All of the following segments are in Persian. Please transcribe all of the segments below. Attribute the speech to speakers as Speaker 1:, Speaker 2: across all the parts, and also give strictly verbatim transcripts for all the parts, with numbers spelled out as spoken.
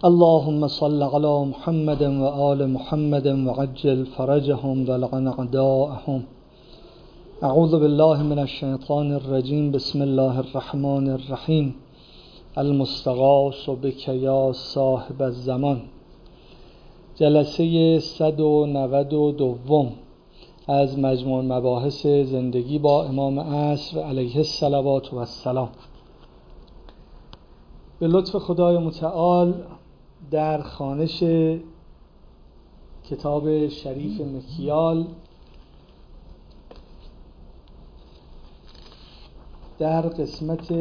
Speaker 1: اللهم صل على محمد و آل محمد وعجل فرجهم ولعن أعداءهم. اعوذ بالله من الشیطان الرجیم. بسم الله الرحمن الرحیم. المستغاث بک یا صاحب الزمان. جلسه صد و نود و دو از مجموع مباحث زندگی با امام عصر علیه الصلوات و السلام. به لطف خدای متعال در خوانش کتاب شریف مکیال در قسمت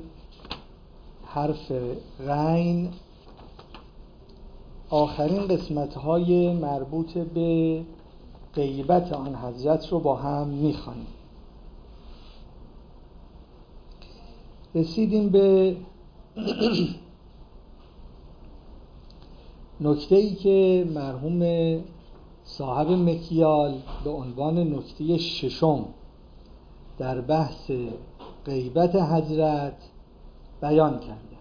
Speaker 1: حرف غین آخرین قسمت‌های مربوط به غیبت آن حضرت رو با هم می‌خوانیم. رسیدیم به نکته‌ای که مرحوم صاحب مکیال به عنوان نکته ششم در بحث غیبت حضرت بیان کرده.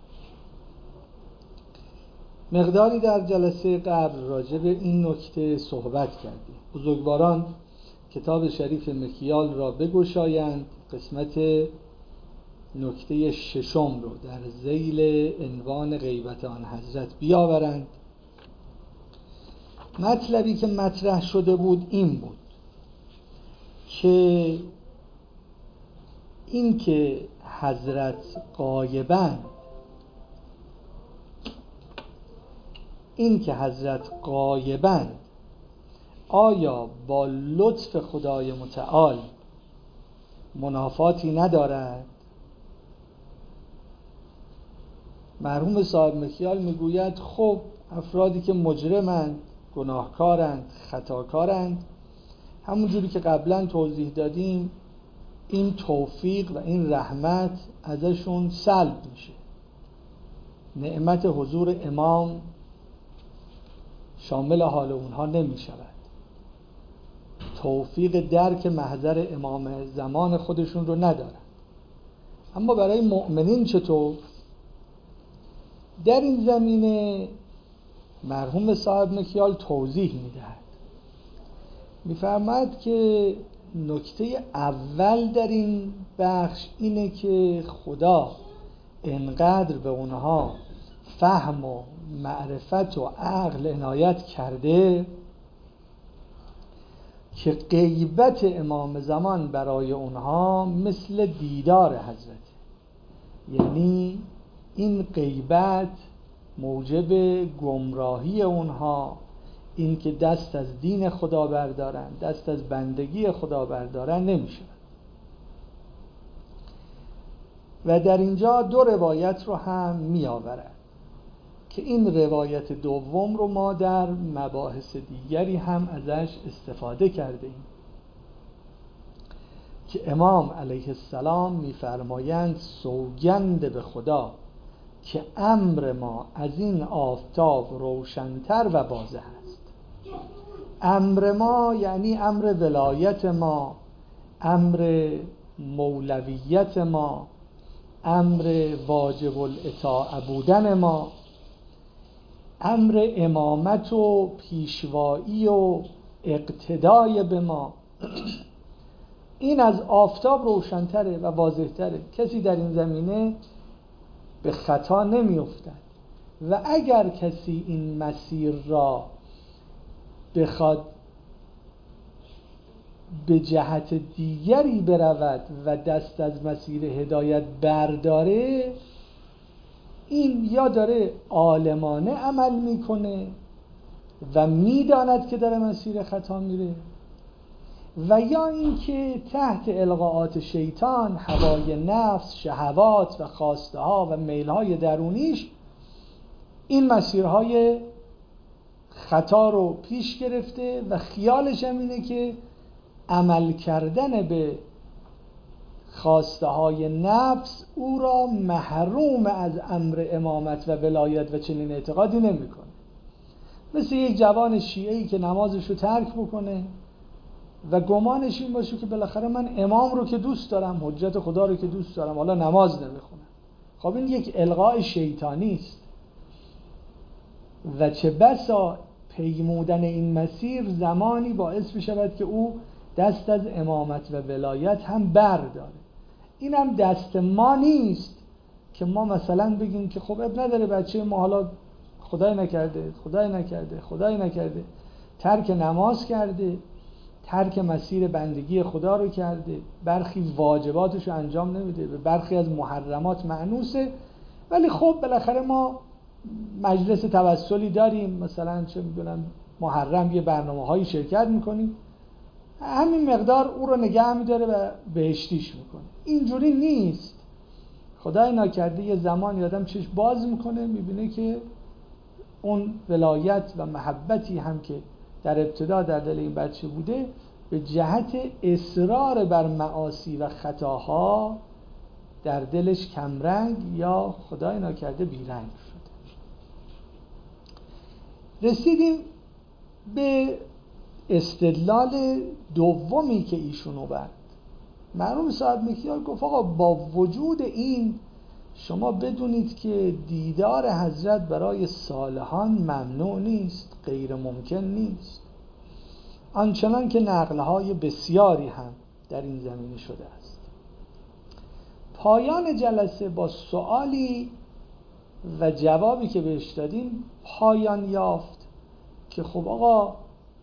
Speaker 1: مقداری در جلسه قبل راجع به این نکته صحبت کردیم. بزرگواران کتاب شریف مکیال را بگشایند، قسمت نکته ششم رو در ذیل عنوان غیبت آن حضرت بیاورند. مطلبی که مطرح شده بود این بود که این که حضرت غایبند این که حضرت غایبند آیا با لطف خدای متعال منافاتی ندارد؟ مرحوم صاحب مکیال میگوید خب افرادی که مجرمند، گناهکارند، خطاکارند، همون جوری که قبلا توضیح دادیم این توفیق و این رحمت ازشون سلب میشه. نعمت حضور امام شامل حال اونها نمی شود. توفیق درک محضر امام زمان خودشون رو ندارن. اما برای مؤمنین چطور؟ در این زمینه مرحوم صاحب مکیال توضیح میدهد. میفرماید که نکته اول در این بخش اینه که خدا انقدر به اونها فهم و معرفت و عقل عنایت کرده که غیبت امام زمان برای اونها مثل دیدار حضرت، یعنی این غیبت موجب گمراهی اونها، این که دست از دین خدا بردارن، دست از بندگی خدا بردارن نمیشه. و در اینجا دو روایت رو هم می آورد که این روایت دوم رو ما در مباحث دیگری هم ازش استفاده کرده ایم که امام علیه السلام می فرمایند سوگند به خدا که امر ما از این آفتاب روشن‌تر و واضح است. امر ما یعنی امر ولایت ما، امر مولویت ما، امر واجب الاطاعه بودن ما، امر امامت و پیشوایی و اقتدای به ما، این از آفتاب روشن‌تره و واضح‌تره. کسی در این زمینه به خطا نمی افتد و اگر کسی این مسیر را بخواد به جهت دیگری برود و دست از مسیر هدایت برداره، این یا داره عالمانه عمل میکنه و میداند که داره مسیر خطا میره، و یا اینکه تحت القاءات شیطان، هوای نفس، شهوات و خواسته ها و میل های درونیش این مسیرهای خطا رو پیش گرفته و خیالش هم اینه که عمل کردن به خواسته های نفس او را محروم از امر امامت و ولایت و چنین اعتقادی نمی کنه. مثل یک جوان شیعه‌ای که نمازش رو ترک بکنه و گمانش این باشه که بالاخره من امام رو که دوست دارم، حجت خدا رو که دوست دارم، حالا نماز نمیخونم. خب این یک القاء شیطانی است. و چه بسا پیمودن این مسیر زمانی باعث بشود که او دست از امامت و ولایت هم برداره. این هم دست ما نیست که ما مثلا بگیم که خب اب نداره بچه ما حالا خدای نکرده خدای نکرده خدای نکرده ترک نماز کرده، ترک مسیر بندگی خدا رو کرده، برخی واجباتش رو انجام نمیده، به برخی از محرمات مأنوسه، ولی خب بالاخره ما مجلس توسلی داریم، مثلا چه میدونم محرم یه برنامه‌هایی شرکت میکنیم، همین مقدار او رو نگه میداره و بهشتیش میکنه. اینجوری نیست. خدای ناکرده یه زمانی آدم چشم باز میکنه میبینه که اون ولایت و محبتی هم که در ابتدا در دل این بچه بوده به جهت اصرار بر معاصی و خطاها در دلش کمرنگ یا خدای ناکرده بیرنگ شده. رسیدیم به استدلال دومی که ایشون آورد. مرحوم صاحب مکیار گفت آقا با وجود این شما بدونید که دیدار حضرت برای صالحان ممنوع نیست، غیر ممکن نیست، آنچنان که نقلهای بسیاری هم در این زمینه شده است. پایان جلسه با سوالی و جوابی که بهش دادیم پایان یافت که خب آقا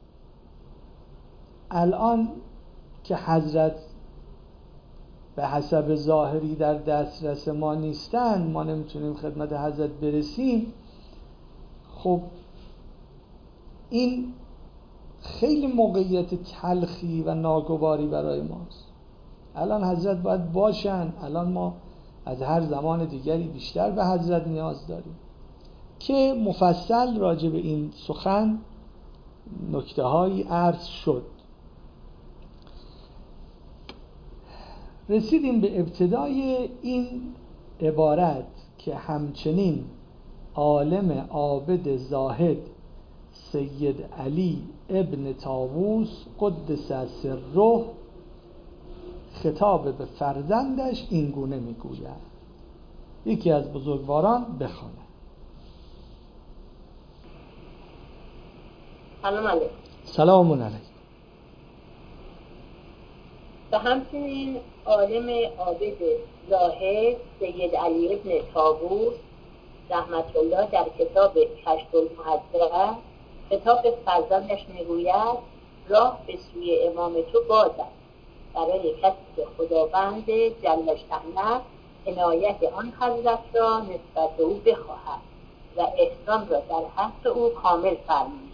Speaker 1: الان که حضرت به حسب ظاهری در دسترس ما نیستن، ما نمیتونیم خدمت حضرت برسیم، خب این خیلی موقعیت تلخی و ناگواری برای ماست. الان حضرت باید باشن، الان ما از هر زمان دیگری بیشتر به حضرت نیاز داریم که مفصل راجع به این سخن نکته هایی عرض شد. رسیدیم به ابتدای این عبارت که همچنین عالم عابد زاهد سید علی ابن طاووس قدس سره خطاب به فرزندش این گونه میگوید. یکی از بزرگواران بخونه.
Speaker 2: سلام علیکم.
Speaker 1: سلام علیکم.
Speaker 2: و همچنین عالم عابد زاهد سید علی ابن طاووس رحمت الله در کتاب کشف المحذر خطاب به فرزندش میگوید راه به سوی امام تو باز است برای کسی که خداوند جل شأنه عنایت آن حضرت را نسبت به او بخواهد و احسان را در حق او کامل فرماید.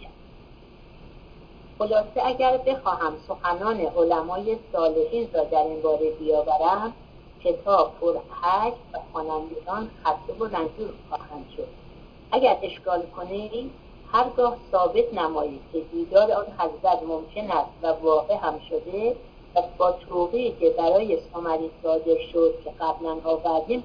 Speaker 2: خلاصه اگر بخواهم سخنان علمای صالحین را در این باره بیاورم کتاب پر حج و خوانندگان خسته و رنجور خواهند شد. اگر اشکال کنید هرگاه ثابت نمایید که دیدار آن حضرت ممکن است و واقع هم شده و با توقیعی که برای سمری صادر شد که قبلا آوردیم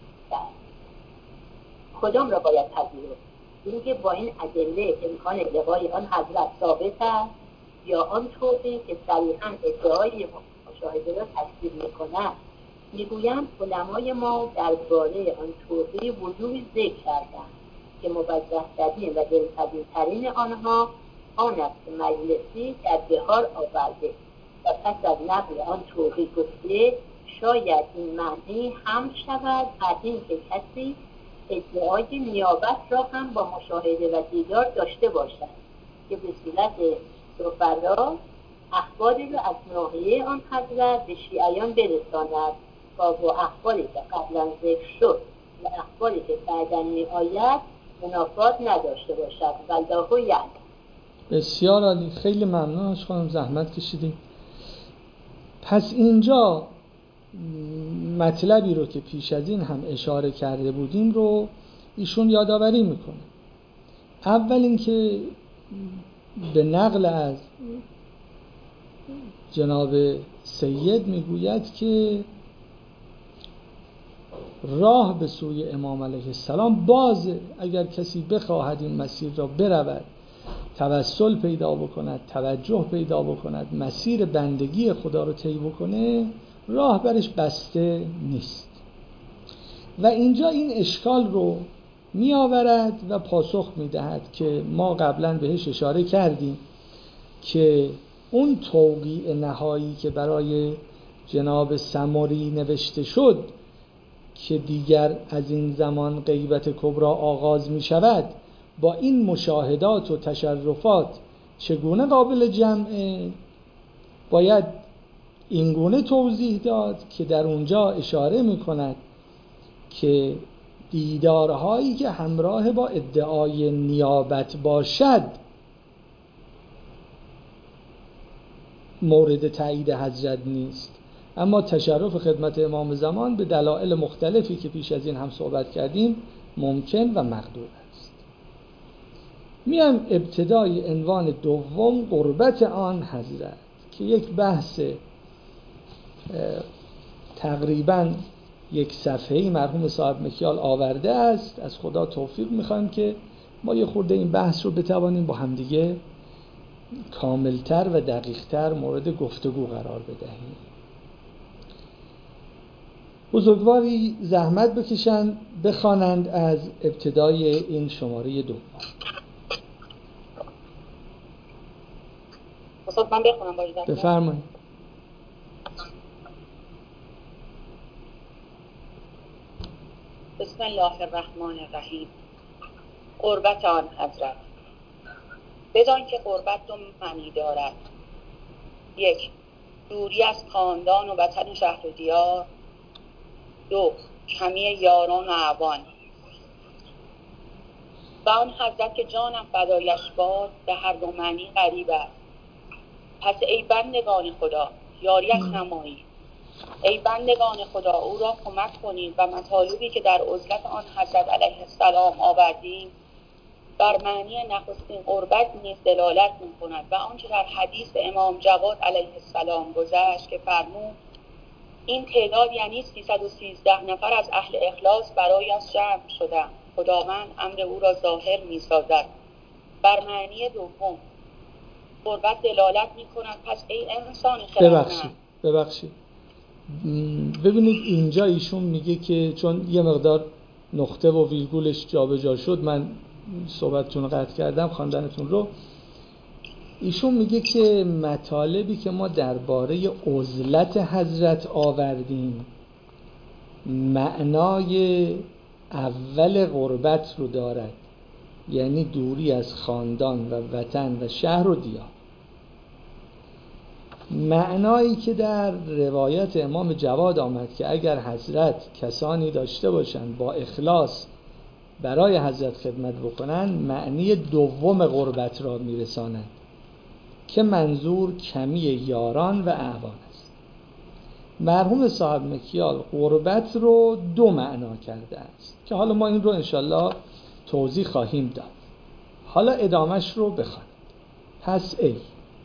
Speaker 2: کدام را باید پذیرفت؟ اینکه با این ادله امکان لقای آن حضرت ثابت است یا آن توقیعی که صریحاً ادعای مشاهده را تکذیب می‌کند؟ میگویم علمای ما درباره آن توقیع وجوهی ذکر کردند که موجه ترین و دلپذیر ترین آنها آن است که مجلسی در بهار آورده و پس از نقل آن توقیع گفته شاید این معنی هم شود از این که کسی ادعای نیابت را هم با مشاهده و دیدار داشته باشد که به صورت سفرا اخباری را از ناحیه آن حضرت به شیعیان برساند تا با اخباری که قبلا ذکر شد و اخباری که بعداً می آید منافات نداشته باشد. والله یعلم.
Speaker 1: بسیار عالی، خیلی ممنون از خانم، زحمت کشیدیم. پس اینجا مطلبی رو که پیش از این هم اشاره کرده بودیم رو ایشون یادآوری میکنه. اول اینکه به نقل از جناب سید میگوید که راه به سوی امام علیه السلام بازه، اگر کسی بخواهد این مسیر را برود، توسل پیدا بکند، توجه پیدا بکند، مسیر بندگی خدا رو طی بکنه، راه برش بسته نیست. و اینجا این اشکال رو می آورد و پاسخ می دهد که ما قبلا بهش اشاره کردیم که اون توقیع نهایی که برای جناب سمری نوشته شد که دیگر از این زمان غیبت کبری آغاز می شود، با این مشاهدات و تشرفات چگونه قابل جمعه، باید اینگونه توضیح داد که در اونجا اشاره می کند که دیدارهایی که همراه با ادعای نیابت باشد مورد تایید حضرت نیست، اما تشرف خدمت امام زمان به دلایل مختلفی که پیش از این هم صحبت کردیم ممکن و مقدور است. میام ابتدای عنوان دوم، قربت آن حضرت، که یک بحث تقریباً یک صفحه‌ای مرحوم صاحب مکیال آورده است. از خدا توفیق میخوایم که ما یه خورده این بحث رو بتوانیم با همدیگه کاملتر و دقیقتر مورد گفتگو قرار بدهیم. بزرگواری زحمت بکشند بخوانند از ابتدای این شماره دوم.
Speaker 2: استاد من بخونم باید
Speaker 1: بفرمایید.
Speaker 2: بسم الله الرحمن الرحیم. قربت آن حضرت. بدان که قربت دو معنی دارد: یک، دوری از خاندان و وطن شهر و دیار. دو، کمی یاران و اعوان. و آن حضرت که جانم فدایش باد به هر دو معنی قریب است. پس ای بندگان خدا یاریش نمایید، ای بندگان خدا او را کمک کنید و مطالبی که در عزلت آن حضرت علیه السلام آوردیم بر معنی نخستین قربت نیز دلالت می‌کند و آنچه در حدیث امام جواد علیه السلام گذشت که فرمود این تعداد یعنی سیصد و سیزده نفر از اهل اخلاص برایش جمع شدند، خداوند امر او را ظاهر می‌سازد. بر معنی دوم قربت دلالت می‌کند پس ای انسان خردمند.
Speaker 1: ببخشید ببخشید ببینید اینجا ایشون میگه که چون یه مقدار نقطه و ویرگولش جابجا شد، من صحبتتون رو قطع کردم، خواندنتون رو. ایشون میگه که مطالبی که ما درباره عزلت حضرت آوردیم معنای اول قربت رو دارد، یعنی دوری از خاندان و وطن و شهر و دیار. معنایی که در روایت امام جواد آمد که اگر حضرت کسانی داشته باشند با اخلاص برای حضرت خدمت بکنن، معنی دوم قربت را میرسانند که منظور کمی یاران و اعوان است. مرحوم صاحب مکیال قربت رو دو معنا کرده است که حالا ما این رو انشالله توضیح خواهیم داد. حالا ادامش رو بخوانید. پس ای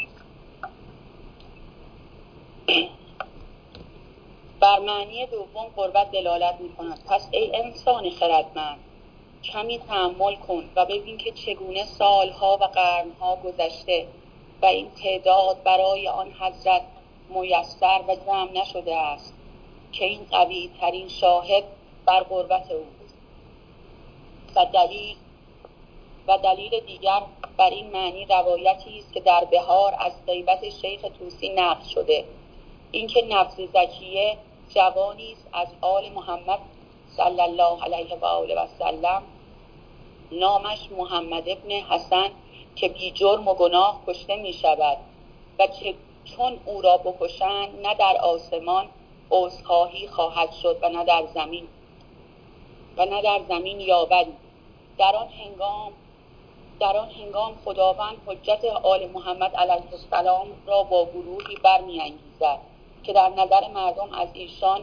Speaker 2: بر معنی دوم قربت دلالت می‌کند پس ای انسان خردمند کمی تأمل کن و ببین که چگونه سالها و قرنها گذشته و این تعداد برای آن حضرت میسر و جمع نشده است که این قوی ترین شاهد بر قربت او و دلیل و دلیل دیگر بر این معنی روایتی است که در بهار از غیبت شیخ طوسی نقل شده، اینکه نفس زکیه جوانی است از آل محمد صلی الله علیه و آله و سلم، نامش محمد ابن حسن که بی جرم و گناه کشته می شود و چون او را بکشند نه در آسمان عذرخواهی خواهد شد و نه در زمین و نه در زمین یاوری. در آن هنگام در آن هنگام خداوند حجت آل محمد علیه السلام را با گروهی برمی‌انگیزد که در نظر مردم از ایشان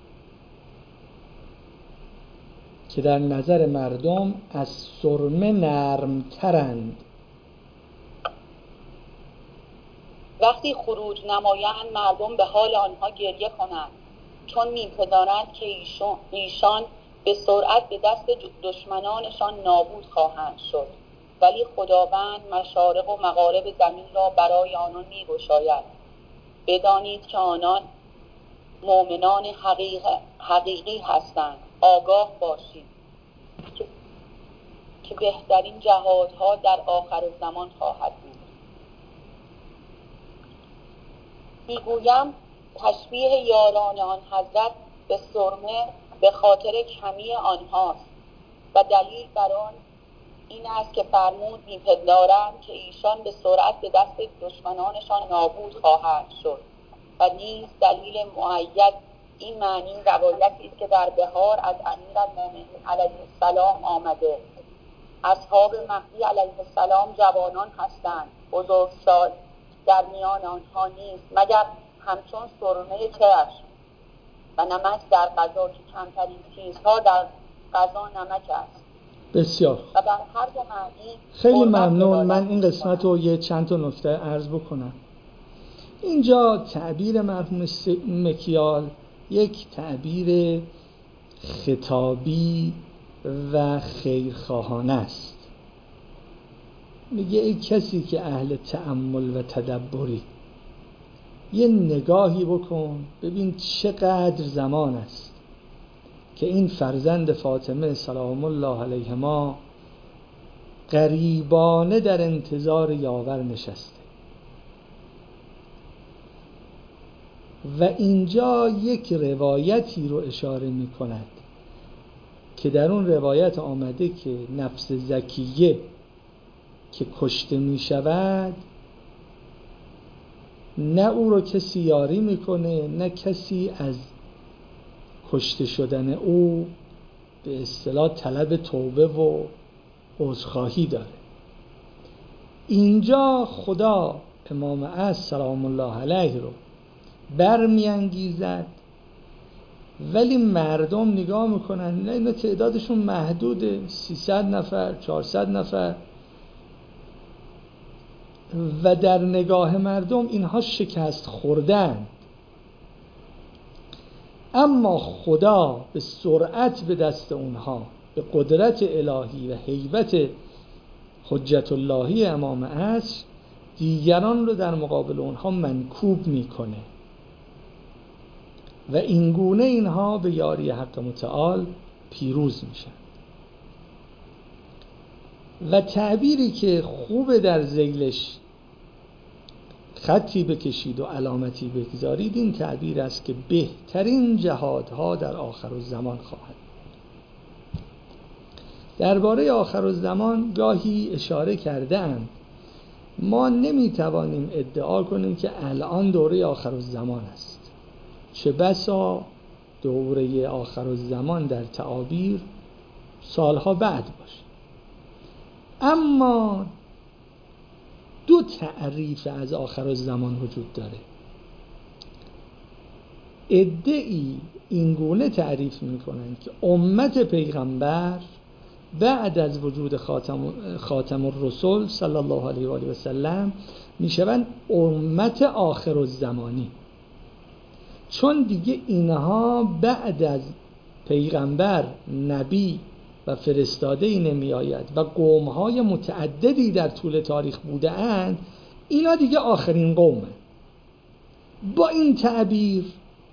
Speaker 1: که در نظر مردم از سرمه نرمترند.
Speaker 2: وقتی خروج نمایند مردم به حال آنها گریه کنند چون می‌پندارند که ایشان, ایشان به سرعت به دست دشمنانشان نابود خواهند شد، ولی خداوند مشارق و مغارب زمین را برای آنان می‌گشاید. بدانید که آنان مؤمنان حقیق... حقیقی هستند. آگاه باشید
Speaker 3: که بهترین جهادها در آخر الزمان خواهد بود. میگویم تشبیه یاران آن حضرت به سرمه به خاطر کمی آنهاست و دلیل بر آن این است که فرمود می‌پندارند که ایشان به سرعت به دست دشمنانشان نابود خواهند شد و نیز دلیل مؤید این معنی روایتی است که در بهار از امیرالمومنین علیه السلام آمده: اصحاب مهدی علیه السلام جوانان هستند، بزرگسال در میان آنها نیست مگر همچون سرمه چشم و نمک در غذا که کمترین چیزها در غذا نمک است.
Speaker 1: بسیار
Speaker 3: و بر هر دو معنی
Speaker 1: خیلی ممنون. من این قسمت رو یه چند تا نکته عرض بکنم. اینجا تعبیر مرحوم مکیال یک تعبیر خطابی و خیرخواهانه است. میگه ای کسی که اهل تأمل و تدبری، یه نگاهی بکن ببین چقدر زمان است که این فرزند فاطمه سلام الله علیهما غریبانه در انتظار یاور نشسته و اینجا یک روایتی رو اشاره می کند که در اون روایت آمده که نفس زکیه که کشته می شود نه او رو کسی یاری میکنه نه کسی از کشته شدن او به اصطلاح طلب توبه و عذرخواهی داره. اینجا خدا امام عصر سلام الله علیه رو برمیانگیزد ولی مردم نگاه میکنن نه اینا تعدادشون محدوده، سیصد نفر چهارصد نفر و در نگاه مردم اینها شکست خوردن، اما خدا به سرعت به دست اونها به قدرت الهی و هیبت حجت اللهی امام عصر دیگران رو در مقابل اونها منکوب میکنه و اینگونه اینها به یاری حق متعال پیروز میشن. و تعبیری که خوب در ذیلش خطی بکشید و علامتی بگذارید این تعبیر است که بهترین جهادها در آخر الزمان خواهد. درباره آخر الزمان گاهی اشاره کرده‌ام. ما نمیتوانیم ادعا کنیم که الان دوره آخر الزمان است، چه بسا دوره آخر الزمان در تعابیر سالها بعد باشه. اما دو تعریف از آخر الزمان وجود داره. ادعی اینگونه تعریف میکنن که امت پیغمبر بعد از وجود خاتم خاتم الرسول صلی الله علیه و آله و سلم میشوند امت آخر الزمانی، چون دیگه اینها بعد از پیغمبر نبی و فرستاده ای نمی آید و قوم‌های متعددی در طول تاریخ بوده اند، اینا دیگه آخرین قومه. با این تعبیر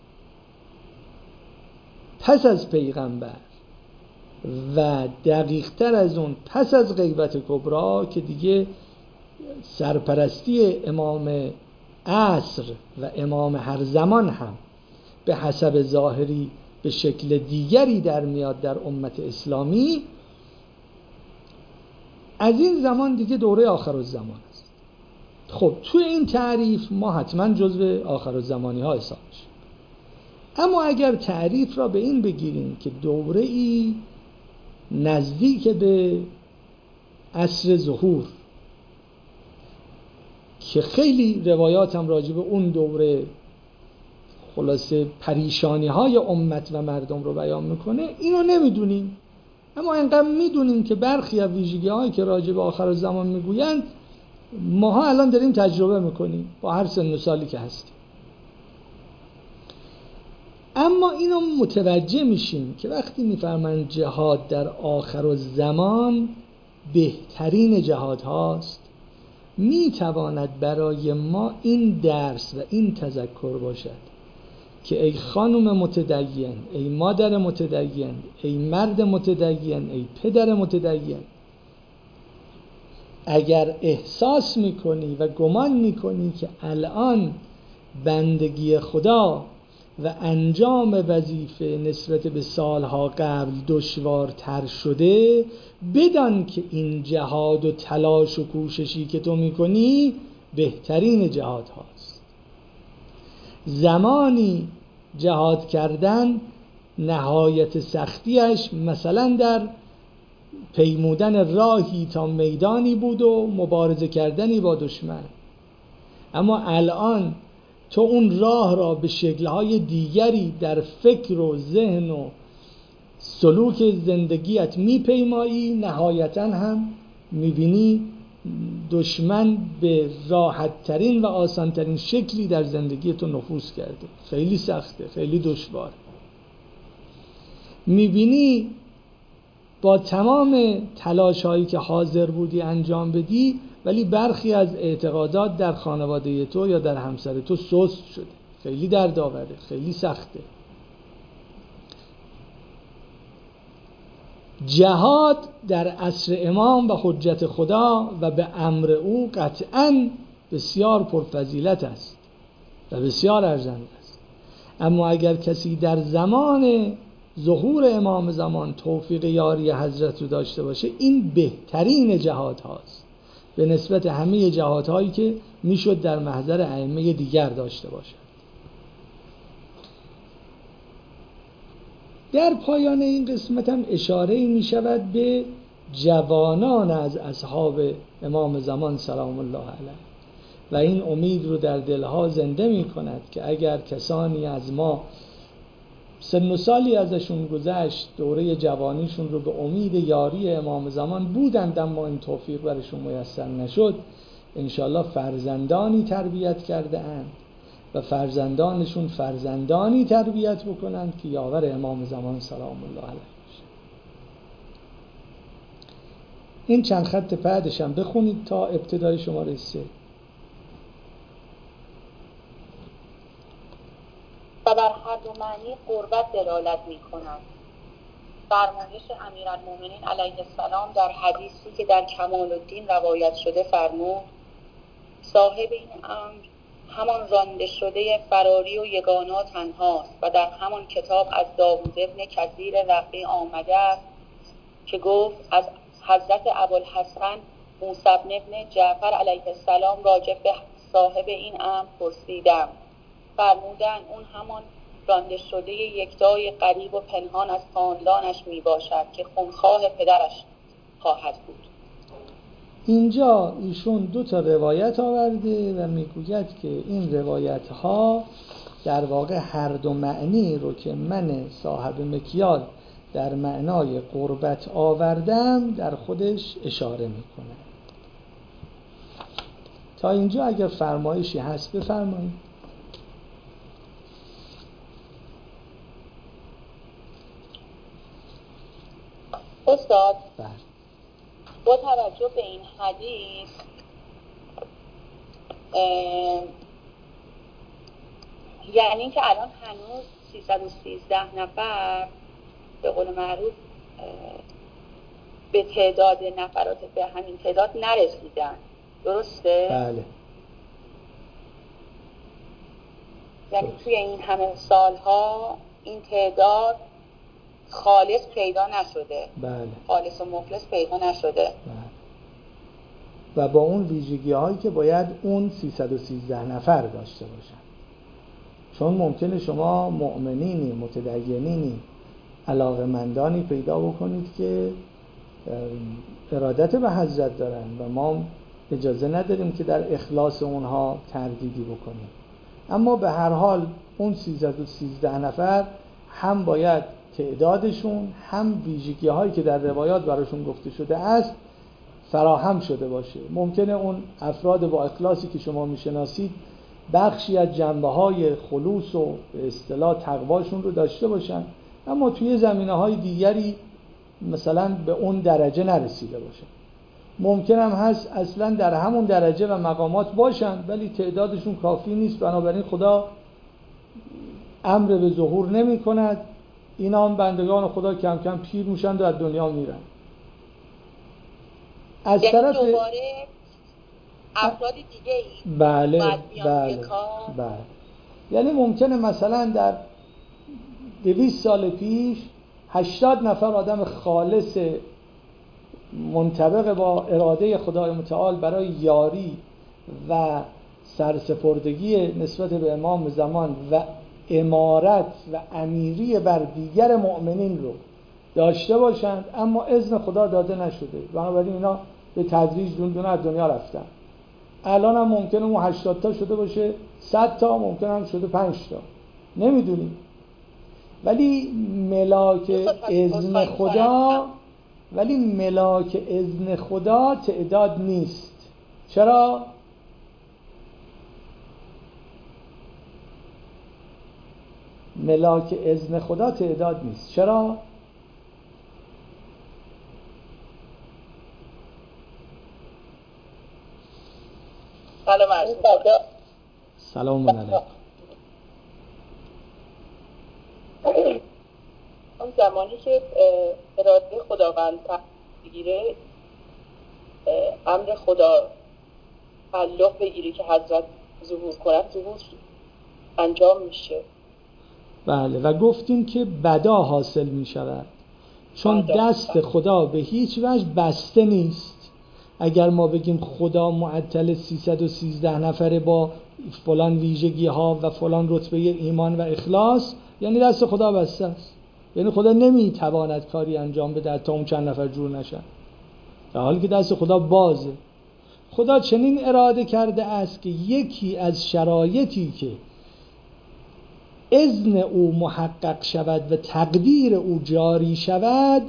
Speaker 1: پس از پیغمبر و دقیق تر از اون پس از غیبت کبرا که دیگه سرپرستی امام عصر و امام هر زمان هم به حسب ظاهری به شکل دیگری در میاد در امت اسلامی، از این زمان دیگه دوره آخر الزمان است. خب توی این تعریف ما حتما جزو آخر الزمانی ها حساب میشیم. اما اگر تعریف را به این بگیریم که دوره ای نزدیک به عصر ظهور که خیلی روایات هم راجع به اون دوره خلاصه پریشانی های امت و مردم رو بیان میکنه، اینو نمیدونیم. اما اینقدر میدونیم که برخی از ویژگی هایی که راجع به آخر الزمان میگویند ماها الان داریم تجربه میکنیم با هر سن و سالی که هستیم. اما اینو متوجه میشیم که وقتی میفرمایند جهاد در آخر الزمان بهترین جهاد هاست، میتواند برای ما این درس و این تذکر باشد که ای خانم متدین، ای مادر متدین، ای مرد متدین، ای پدر متدین، اگر احساس میکنی و گمان میکنی که الان بندگی خدا و انجام وظیفه نسبت به سالها قبل دشوارتر شده، بدان که این جهاد و تلاش و کوششی که تو میکنی بهترین جهاد هاست. زمانی جهاد کردن نهایت سختیش مثلا در پیمودن راهی تا میدانی بود و مبارزه کردنی با دشمن، اما الان تو اون راه را به شکل‌های دیگری در فکر و ذهن و سلوک زندگیت میپیمایی، نهایتاً هم میبینی دشمن به راحت ترین و آسان ترین شکلی در زندگی تو نفوذ کرده. خیلی سخته، خیلی دشوار. میبینی با تمام تلاش هایی که حاضر بودی انجام بدی، ولی برخی از اعتقادات در خانواده تو یا در همسر تو سست شده. خیلی دردآوره، خیلی سخته. جهاد در عصر امام و حجت خدا و به امر او قطعاً بسیار پرفضیلت است و بسیار ارزنده است. اما اگر کسی در زمان ظهور امام زمان توفیق یاری حضرت رو داشته باشه، این بهترین جهاد هاست به نسبت همه جهاد هایی که میشد در محضر ائمه دیگر داشته باشه. در پایان این قسمت هم اشاره می شود به جوانان از اصحاب امام زمان سلام الله علیه و این امید رو در دلها زنده می کند که اگر کسانی از ما سن و سالی ازشون گذشت، دوره جوانیشون رو به امید یاری امام زمان بودند اما این توفیق برشون میسر نشد، انشالله فرزندانی تربیت کرده اند و فرزندانشون فرزندانی تربیت بکنند که یاور امام زمان سلام الله علیه باشند. این چند خط بعدش هم بخونید تا ابتدای شماره سه.
Speaker 3: و در هر دو معنی قربت دلالت می کند. فرمایش امیرالمومنین علیه السلام در حدیثی که در کمال الدین روایت شده فرمود: صاحب این امر همان رانده شده فراری و یگانا تنهاست و در همان کتاب از داوود ابن کثیر رقی آمده است که گفت از حضرت ابوالحسن موسی بن ابن جعفر علیه السلام راجع به صاحب این امر پرسیدم، فرمودند اون همان رانده شده یکتای قریب و پنهان از خاندانش می باشد که خونخواه پدرش خواهد بود.
Speaker 1: اینجا ایشون دو تا روایت آورده و میگوید که این روایت ها در واقع هر دو معنی رو که من صاحب مکیال در معنای قربت آوردم در خودش اشاره میکنه. تا اینجا اگر فرمایشی هست بفرمایید.
Speaker 3: استاد
Speaker 1: بله.
Speaker 3: با توجه به این حدیث یعنی که الان هنوز سیصد و سیزده نفر به قول معروف به تعداد نفرات به همین تعداد نرسیدن، درسته؟
Speaker 1: بله.
Speaker 3: یعنی توی این همه سالها این تعداد خالص پیدا نشده.
Speaker 1: بله.
Speaker 3: خالص و مخلص پیدا نشده.
Speaker 1: بله. و با اون ویژگی هایی که باید اون سیصد و سیزده نفر داشته باشن. چون ممکنه شما مؤمنینی، متدینینی، علاقه‌مندانی پیدا بکنید که ارادت به حضرت دارن و ما اجازه نداریم که در اخلاص اونها تردیدی بکنیم. اما به هر حال اون سیصد و سیزده نفر هم باید تعدادشون هم ویژگی هایی که در روایات براشون گفته شده است فراهم شده باشه. ممکنه اون افراد با اخلاصی که شما میشناسید بخشی از جنبه های خلوص و به اصطلاح تقواشون رو داشته باشن، اما توی زمینه های دیگری مثلا به اون درجه نرسیده باشن. ممکن هم هست اصلا در همون درجه و مقامات باشن ولی تعدادشون کافی نیست، بنابراین خدا امر به ظهور نمی کند. اینا هم بندگان خدا کم کم پیر میشن و از دنیا میرن. از
Speaker 3: یعنی
Speaker 1: طرف
Speaker 3: دوباره افراد دیگه ای
Speaker 1: بله
Speaker 3: بله
Speaker 1: بله بله یعنی ممکنه مثلا در دویست سال پیش هشتاد نفر آدم خالص منطبق با اراده خدای متعال برای یاری و سرسپردگی نسبت به امام زمان و امارت و امیری بر دیگر مؤمنین رو داشته باشند، اما اذن خدا داده نشده، بنابراین اینا به تدریج دون دون از دنیا رفتن. الان هم ممکنه اون هشتاد تا شده باشه صد تا، ممکنه هم شده پنج تا، نمیدونیم. ولی ملاک اذن خدا ولی ملاک اذن خدا تعداد نیست. چرا؟ ملاک اذن خدا تعداد نیست. چرا؟
Speaker 3: سلام علیکم.
Speaker 1: سلام علیکم.
Speaker 3: اون زمانی که اراده خداوند بگیره، امر خدا تعلق بگیره که حضرت ظهور کنند، ظهور انجام میشه.
Speaker 1: بله و گفتیم که بدا حاصل میشود، چون دست خدا به هیچ وجه بسته نیست. اگر ما بگیم خدا معطل سیصد و سیزده نفره با فلان ویژگی ها و فلان رتبه ایمان و اخلاص، یعنی دست خدا بسته است، یعنی خدا نمیتواند کاری انجام بده تا اون چند نفر جور نشن، در حالی که دست خدا بازه. خدا چنین اراده کرده است که یکی از شرایطی که اذن او محقق شود و تقدیر او جاری شود،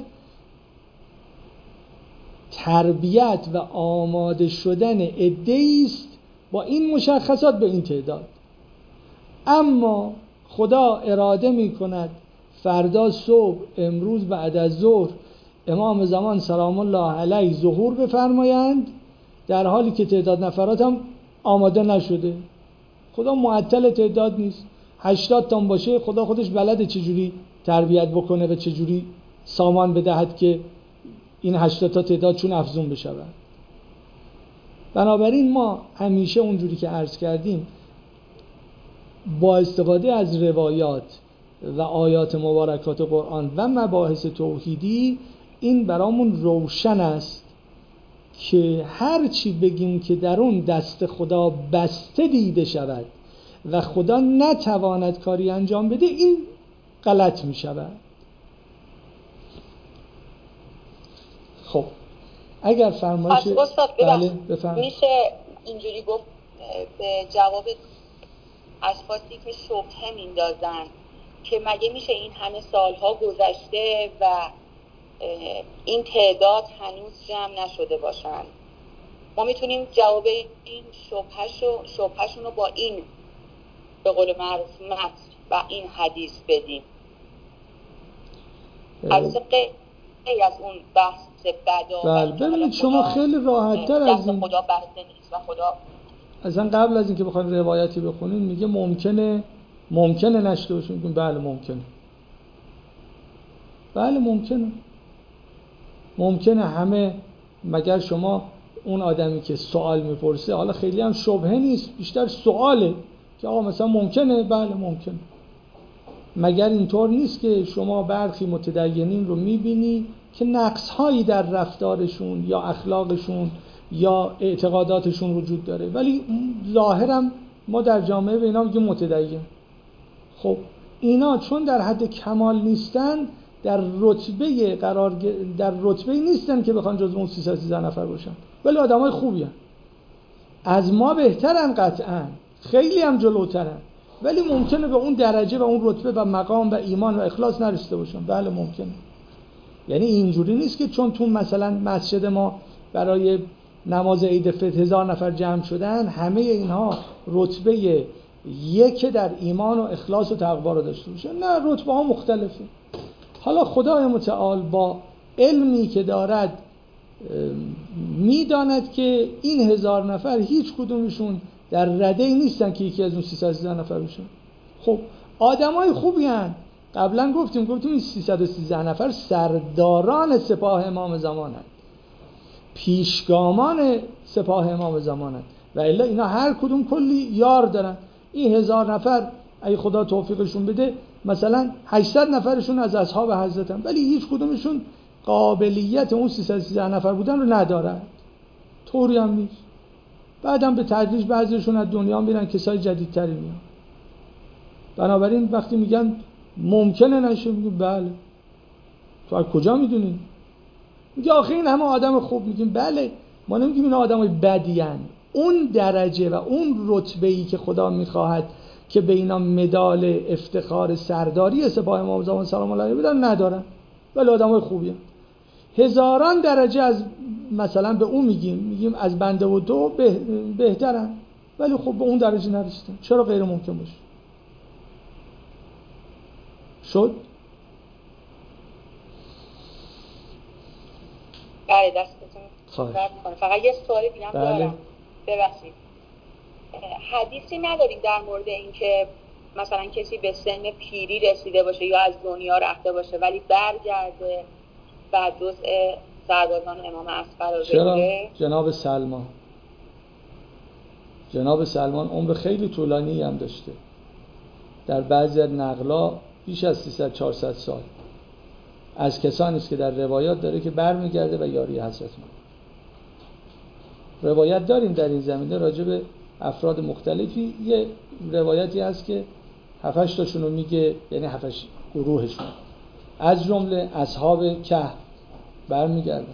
Speaker 1: تربیت و آماده شدن عده‌ای است با این مشخصات به این تعداد. اما خدا اراده می کند فردا صبح، امروز بعد از ظهر امام زمان سلام الله علیه ظهور بفرمایند، در حالی که تعداد نفرات هم آماده نشده. خدا معطل تعداد نیست. هشتاد تا باشه، خدا خودش بلده چجوری تربیت بکنه و چجوری سامان بدهد که این هشتاد تا تعداد چون افزون بشود. بنابراین ما همیشه اونجوری که عرض کردیم با استفاده از روایات و آیات مبارکات قرآن و مباحث توحیدی این برامون روشن است که هر چی بگیم که در اون دست خدا بسته دیده شود و خدا نتواند کاری انجام بده، این غلط می شود. خب اگر فرمایش
Speaker 3: بله بفرمایید. میشه اینجوری گفت به جواب اشخاصی که شبهه میندازن که مگه میشه این همه سالها گذشته و این تعداد هنوز جمع نشده باشن، ما میتونیم جواب این شبههشو شبههشون رو با این به قول معروف متن و این حدیث بدیم. البته غیر از اون بحث بدا.
Speaker 1: بله ببینید شما خیلی راحت تر از این
Speaker 3: خدا بسته نیست و خدا
Speaker 1: اصلا قبل از اینکه بخواید روایتی بخونید میگه ممکنه ممکنه نشته باشه. میگیم بله ممکنه، بله ممکنه ممکنه همه، مگر شما اون آدمی که سوال میپرسه، حالا خیلی هم شبهه نیست، بیشتر سواله که آقا مثلا ممکنه، بله ممکنه. مگر اینطور نیست که شما برخی متدینین رو میبینی که نقص‌هایی در رفتارشون یا اخلاقشون یا اعتقاداتشون وجود داره، ولی ظاهرا ما در جامعه به اینا میگیم متدین. خب اینا چون در حد کمال نیستن، در رتبه قرار در رتبه نیستن که بخوان جزو اون سیصد و سیزده نفر باشن، ولی آدمای خوبی هن. از ما بهترن قطعا، خیلی هم جلوترن، ولی ممکنه به اون درجه و اون رتبه و مقام و ایمان و اخلاص نرسیده باشن. بله ممکنه. یعنی اینجوری نیست که چون تو مثلا مسجد ما برای نماز عید فطر هزار نفر جمع شدن همه اینها رتبه یک در ایمان و اخلاص و تقوا رو داشته باشن. نه، رتبه ها مختلفه. حالا خدای متعال با علمی که دارد میداند که این هزار نفر هیچ کدومشون در رده ای نیستن که یکی از اون سیصد و سیزده نفر بشن. خب آدمای خوبی هن. قبلا گفتیم گفتیم این سیصد و سیزده نفر سرداران سپاه امام زمان هن. پیشگامان سپاه امام زمانند و الا اینا هر کدوم کلی یار دارن. این هزار نفر اگه خدا توفیقشون بده مثلا هشتصد نفرشون از اصحاب حضرتن، ولی هیچ کدومشون قابلیت اون سیصد و سیزده نفر بودن رو ندارن. طوری هم نیست. بعدم به تدریج بعضیشون از دنیا میرن، کسای جدیدتری میان. بنابراین وقتی میگن ممکنه نشه، میگم بله. تو از کجا میدونی؟ میگه آخه این همه آدم خوب. میگیم بله، ما نمیگیم این آدمای بدی ان. اون درجه و اون رتبه‌ای که خدا میخواهد که به اینا مدال افتخار سرداری سپاه امام زمان سلام الله علیه بدن ندارن، ولی آدمای خوبی ان. هزاران درجه از مثلا به اون میگیم میگیم از بنده و تو به بهترن، ولی خب به اون درجه نرسیدن. چرا غیر ممکن باشه؟ شد؟
Speaker 3: بله دستتون
Speaker 1: خواهش.
Speaker 3: فقط یه سوالی دیگه هم
Speaker 1: بله.
Speaker 3: دارم. ببخشید. حدیثی نداریم در مورد اینکه مثلا کسی به سن پیری رسیده باشه یا از دنیا رفته باشه ولی برگرده و جزء سربازان امام اصغر رو
Speaker 1: چرا؟
Speaker 3: بگیره؟
Speaker 1: جناب سلمان جناب سلمان عمر خیلی طولانی هم داشته، در بعضی از نقلا بیش از سیصد چهارصد سال. از کسانی است که در روایات داره که برمیگرده و یاری حضرت ما. روایت داریم در این زمینه راجع به افراد مختلفی. یه روایتی هست که هفت هشت تاشون رو میگه، یعنی هفت هشت گروهشون، از جمله اصحاب کهف برمیگردن.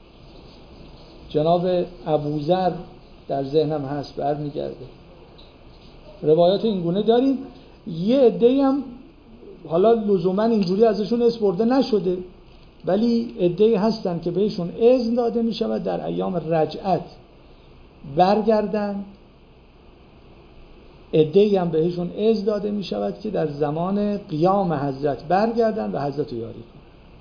Speaker 1: جناب ابوذر در ذهنم هست برمیگرده. روایات این گونه داریم. یه عده‌ای هم حالا لزوما اینجوری ازشون اسم برده نشده، ولی عده‌ای هستن که بهشون اذن داده می شود در ایام رجعت برگردن. عده‌ای هم بهشون اذن داده می شود که در زمان قیام حضرت برگردن و حضرت رو یاری کنن.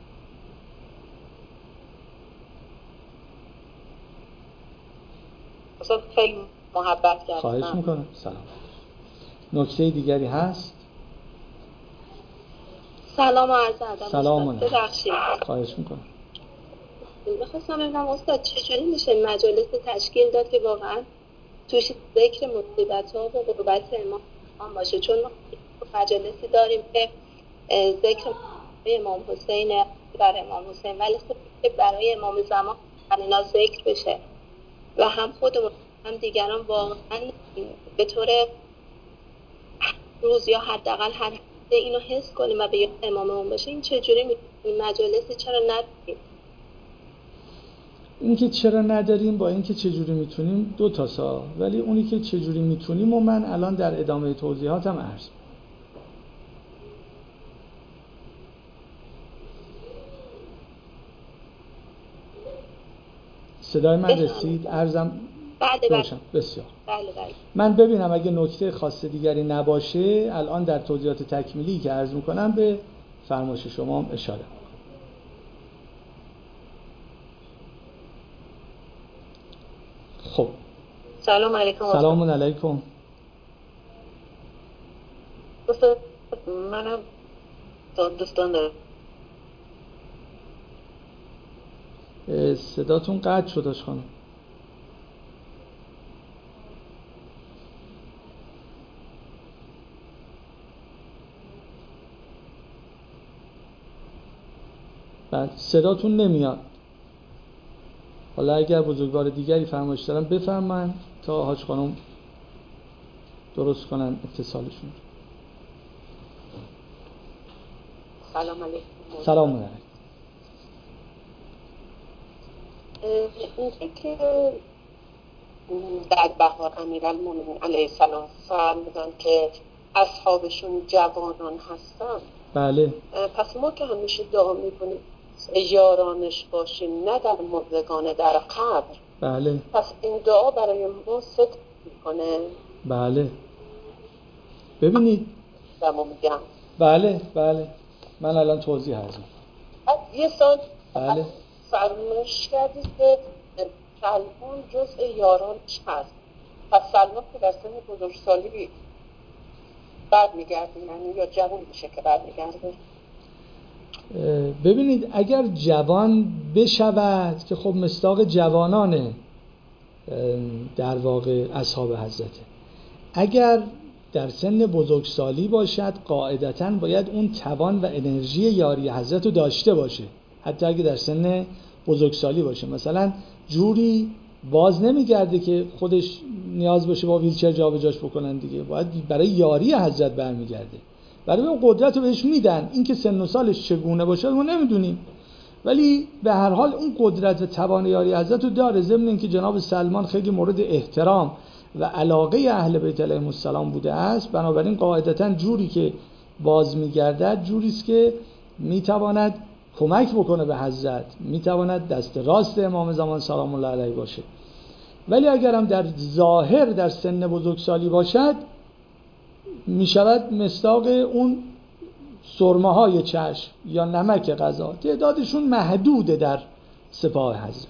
Speaker 3: استاد خیلی محبت کردم.
Speaker 1: خواهش میکنم. سلام. نکته دیگری هست؟
Speaker 4: سلام و عرض ادب.
Speaker 1: سلام و
Speaker 4: ببخشید.
Speaker 1: خواهش میکنم.
Speaker 4: می‌خواستم ببینم استاد چجوری میشه مجالس تشکیل داد که واقعا توش ذکر مصیبت‌ها و قربت امام باشه؟ چون ما مجالسی داریم که ذکر امام حسین بر امام حسین، ولی خب که برای امام زمان اینا ذکر بشه و هم خودمون هم دیگران واقعا به طور روز یا حداقل هر هفته اینو حس کنیم و به یاد اماممون باشه. این چجوری می‌تونیم؟ مجالسی چرا نداریم؟
Speaker 1: این که چرا نداریم با این که چجوری میتونیم دو تا سا، ولی اونی که چجوری میتونیم و من الان در ادامه توضیحاتم عرض. صدای من رسید؟ عرضم
Speaker 4: بله
Speaker 1: روشن. بسیار.
Speaker 4: بله بله.
Speaker 1: من ببینم اگه نکته خاص دیگری نباشه الان در توضیحات تکمیلی که عرض میکنم به فرمایش شما هم اشاره کنم. خب
Speaker 4: سلام علیکم.
Speaker 1: سلام علیکم.
Speaker 4: دوستان منم دوستان دارم.
Speaker 1: صداتون قطع شدش خانم. بعد صداتون نمیاد. حالا اگر بزرگوار دیگری فرمایش دارن بفرمایند تا حاج خانم درست کنن اتصالشون.
Speaker 2: سلام علیکم.
Speaker 1: سلام علیکم.
Speaker 2: اینکه که در بهار امیرالمومنین علیه السلام فرمودن که اصحابشون جوانان هستن.
Speaker 1: بله.
Speaker 2: پس ما که همیشه دعا میکنیم یارانش باشیم نه در مردگان در قبر.
Speaker 1: بله.
Speaker 2: پس این دعا برای ما صدق میکنه.
Speaker 1: بله. ببینید.
Speaker 2: دمو میگم.
Speaker 1: بله بله. من الان توضیح عرض میکنم.
Speaker 2: یه سال
Speaker 1: بله.
Speaker 2: فرمایش کردید که سلمان جزء یارانش هست. پس سلمان که در سن بزرگسالی برمیگرده، یعنی یا جوان میشه که برمیگرده؟
Speaker 1: ببینید اگر جوان بشود که خب مصداق جوانانه در واقع اصحاب حضرته، اگر در سن بزرگسالی باشد قاعدتاً باید اون توان و انرژی یاری حضرت رو داشته باشه، حتی اگر در سن بزرگسالی باشه. مثلا جوری باز نمیگرده که خودش نیاز باشه با ویلچر جابجاش بکنن دیگه، باید برای یاری حضرت برمیگرده، برای اون قدرت رو بهش میدن. این که سن و سالش چگونه باشه ما نمیدونیم، ولی به هر حال اون قدرت و توان یاری حضرت رو داره. ضمن اینکه جناب سلمان خیلی مورد احترام و علاقه اهل بیت علیهم السلام بوده است، بنابراین قاعدتاً جوری که باز میگردد جوری است که میتواند کمک بکنه به حضرت، میتواند دست راست امام زمان سلام الله علیه باشه. ولی اگرم در ظاهر در سن بزرگسالی باشد میشود مصداق اون سرمه های چشم یا نمک غذا، تعدادشون محدوده در سپاه حضرت.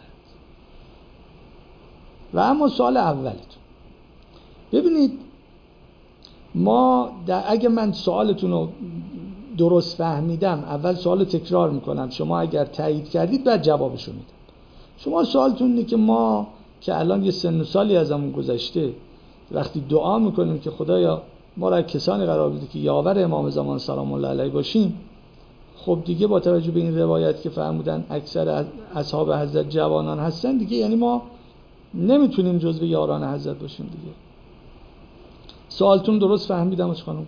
Speaker 1: و اما سوال اولتون، ببینید ما در اگه من سوالتون رو درست فهمیدم، اول سوال تکرار میکنم، شما اگر تایید کردید بعد جوابشو میدم. شما سوالتون اینه که ما که الان یه سن و سالی ازمون گذشته، وقتی دعا میکنیم که خدایا ما را کسانی قرار بده که یاور امام زمان سلام الله علیه باشیم، خب دیگه با توجه به این روایت که فرمودن اکثر اصحاب حضرت جوانان هستن دیگه، یعنی ما نمیتونیم جزو یاران حضرت باشیم دیگه. سوالتون درست فهمیدم از خانم؟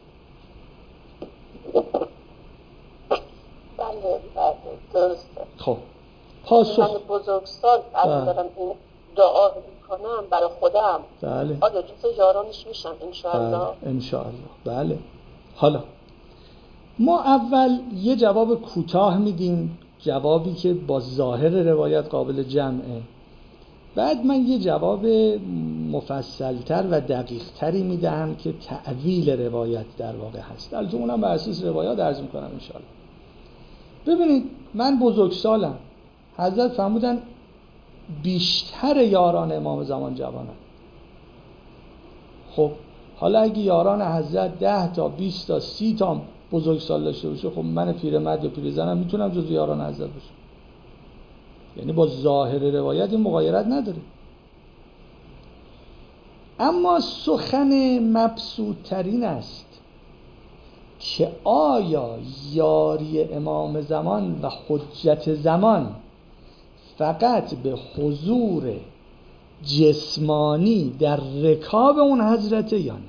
Speaker 3: بله بله درسته.
Speaker 1: خب پاسخ
Speaker 3: من بزرگسال از دارم این دعا میکنم برای خودم،
Speaker 1: بله
Speaker 3: آیا جزو یارانش میشم انشاءالله؟
Speaker 1: بله انشاءالله. بله حالا ما اول یه جواب کوتاه میدیم، جوابی که با ظاهر روایت قابل جمعه، بعد من یه جواب مفصلتر و دقیقتری میدهم که تأویل روایت در واقع هست، البته اونم بر اساس روایات عرض میکنم انشاءالله. ببینید من بزرگسالم، حضرت فرمودن بیشتر یاران امام زمان جوانان. خب حالا اگه یاران حضرت ده تا بیست تا سی تا بزرگسال داشته باشه، خب من پیرمرد یا پیرزنم میتونم جزو یاران حضرت باشم. یعنی با ظاهر روایت این مغایرت نداره. اما سخن مبسوط ترین است که آیا یاری امام زمان و حجت زمان فقط به حضور جسمانی در رکاب اون حضرته یا نه؟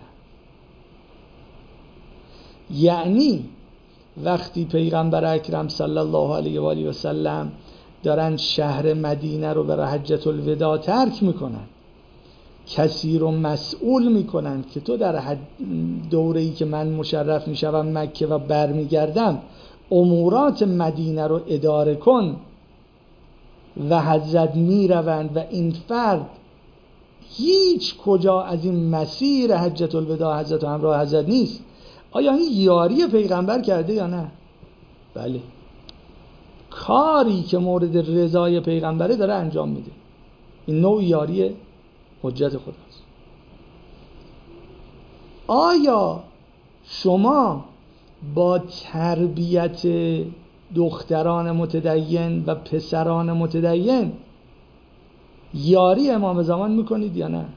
Speaker 1: یعنی وقتی پیغمبر اکرم صلی الله علیه و آله و سلم دارن شهر مدینه رو برای حجت الوداع ترک میکنن، کسی رو مسئول میکنن که تو در دوره‌ای که من مشرف میشم مکه و برمیگردم امورات مدینه رو اداره کن، و حضرت میروند و این فرد هیچ کجا از این مسیر حجت الوداع حضرت و همراه حضرت نیست. آیا این یاری پیغمبر کرده یا نه؟ بله، کاری که مورد رضای پیغمبره داره انجام میده. این نوع یاری حجت خداست. آیا شما با تربیت دختران متدین و پسران متدین یاری امام زمان میکنید یا نه؟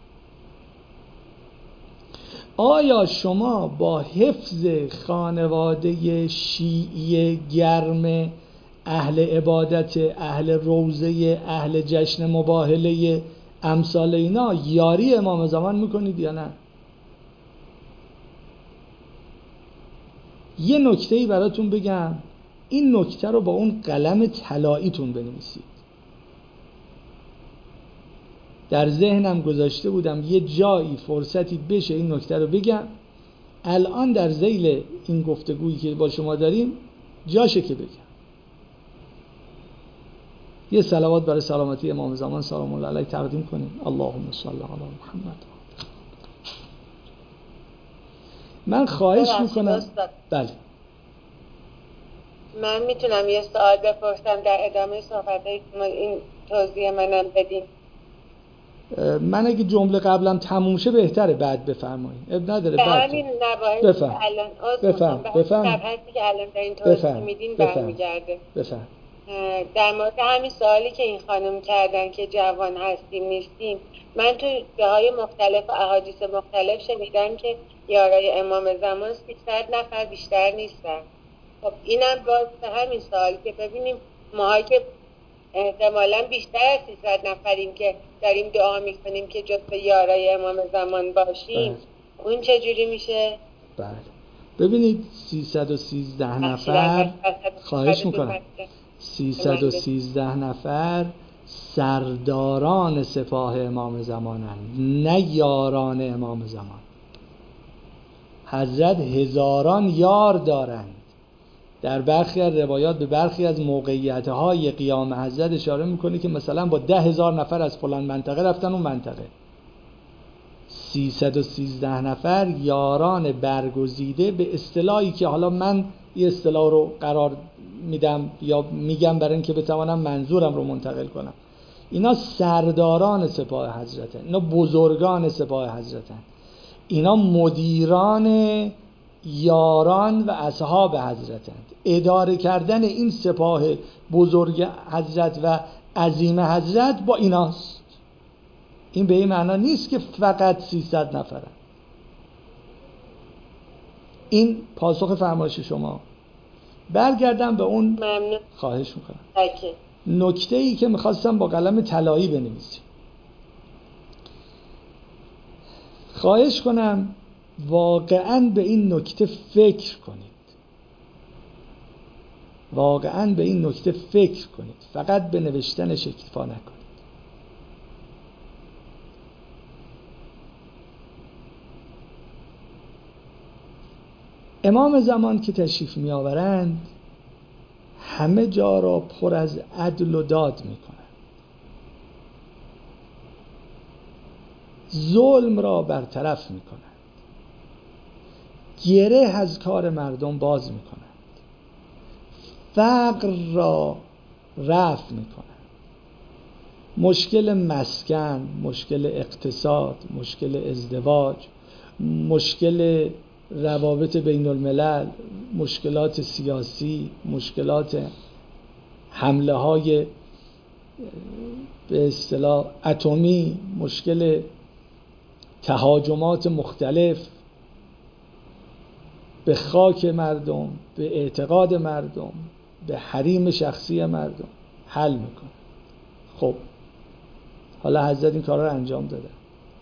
Speaker 1: آیا شما با حفظ خانواده شیعی گرم اهل عبادت، اهل روزه، اهل جشن مباهله امثال اینا یاری امام زمان میکنید یا نه؟ یه نکته‌ای براتون بگم، این نکته رو با اون قلم طلاییتون بنویسید. در ذهنم گذاشته بودم یه جایی فرصتی بشه این نکته رو بگم، الان در ذیل این گفتگویی که با شما داریم جاشه که بگم. یه صلوات برای سلامتی امام زمان سلام الله علیه تقدیم کنیم. اللهم صل علی محمد. من خواهش میکنم. بله
Speaker 3: من میتونم یه سوال بپرسم در ادامه صحبت این توضیح منم بدین؟
Speaker 1: من اگه جمله قبلم تموم شه بهتره بعد بفرمایید. اب نداره
Speaker 4: به
Speaker 1: بعد.
Speaker 4: همین نواحی
Speaker 1: بفهم.
Speaker 4: که الان
Speaker 1: بفهم.
Speaker 4: به
Speaker 1: بفهم.
Speaker 4: مبحثی که الان در این توضیح میدین برمیگرده.
Speaker 1: بفهم.
Speaker 4: در مورد همین سوالی که این خانم کردن که جوان هستیم نیستیم، من تو جاهای مختلف و احادیث مختلف شنیدم که یارای امام زمان سیصد نفر بیشتر نیستن. خب اینم باز به همین سوال که ببینیم ماها که احتمالاً بیشتر از سیصد نفریم که داریم دعا میکنیم که جزو یارای امام زمان باشیم، بله. اون چجوری میشه؟
Speaker 1: بله ببینید سیصد و سیزده نفر، خواهش میکنم، سیصد و سیزده نفر سرداران سپاه امام زمانند، نه یاران امام زمان. حضرت هزاران یار دارند. در برخی از روایات به برخی از موقعیت‌های قیام حضرت اشاره میکنه که مثلا با ده هزار نفر از فلان منطقه رفتن اون منطقه. سیصد و سیزده نفر یاران برگزیده، به اصطلاحی که حالا من این اصطلاح رو قرار میدم یا میگم برای اینکه بتوانم منظورم رو منتقل کنم، اینا سرداران سپاه حضرتن، اینا بزرگان سپاه حضرتن، اینا مدیران یاران و اصحاب حضرتند. اداره کردن این سپاه بزرگ حضرت و عظیم حضرت با ایناست. این به این معنا نیست که فقط سیصد نفرن. این پاسخ فرمایش شما. برگردم به اون.
Speaker 4: ممنون.
Speaker 1: خواهش میکنم.
Speaker 4: اوکی.
Speaker 1: نکته ای که میخواستم با قلم طلایی بنویسیم، خواهش کنم واقعاً به این نکته فکر کنید. واقعاً به این نکته فکر کنید. فقط به نوشتنش اکتفا نکنید. امام زمان که تشریف می آورند همه جا را پر از عدل و داد می کنند. ظلم را برطرف می کنند. گره از کار مردم باز می کنند. فقر را رفع می کنند. مشکل مسکن، مشکل اقتصاد، مشکل ازدواج، مشکل روابط بین الملل، مشکلات سیاسی، مشکلات حمله های به اصطلاح اتمی، مشکل تهاجمات مختلف به خاک مردم، به اعتقاد مردم، به حریم شخصی مردم حل میکنه. خب حالا حضرت این کار رو انجام داده.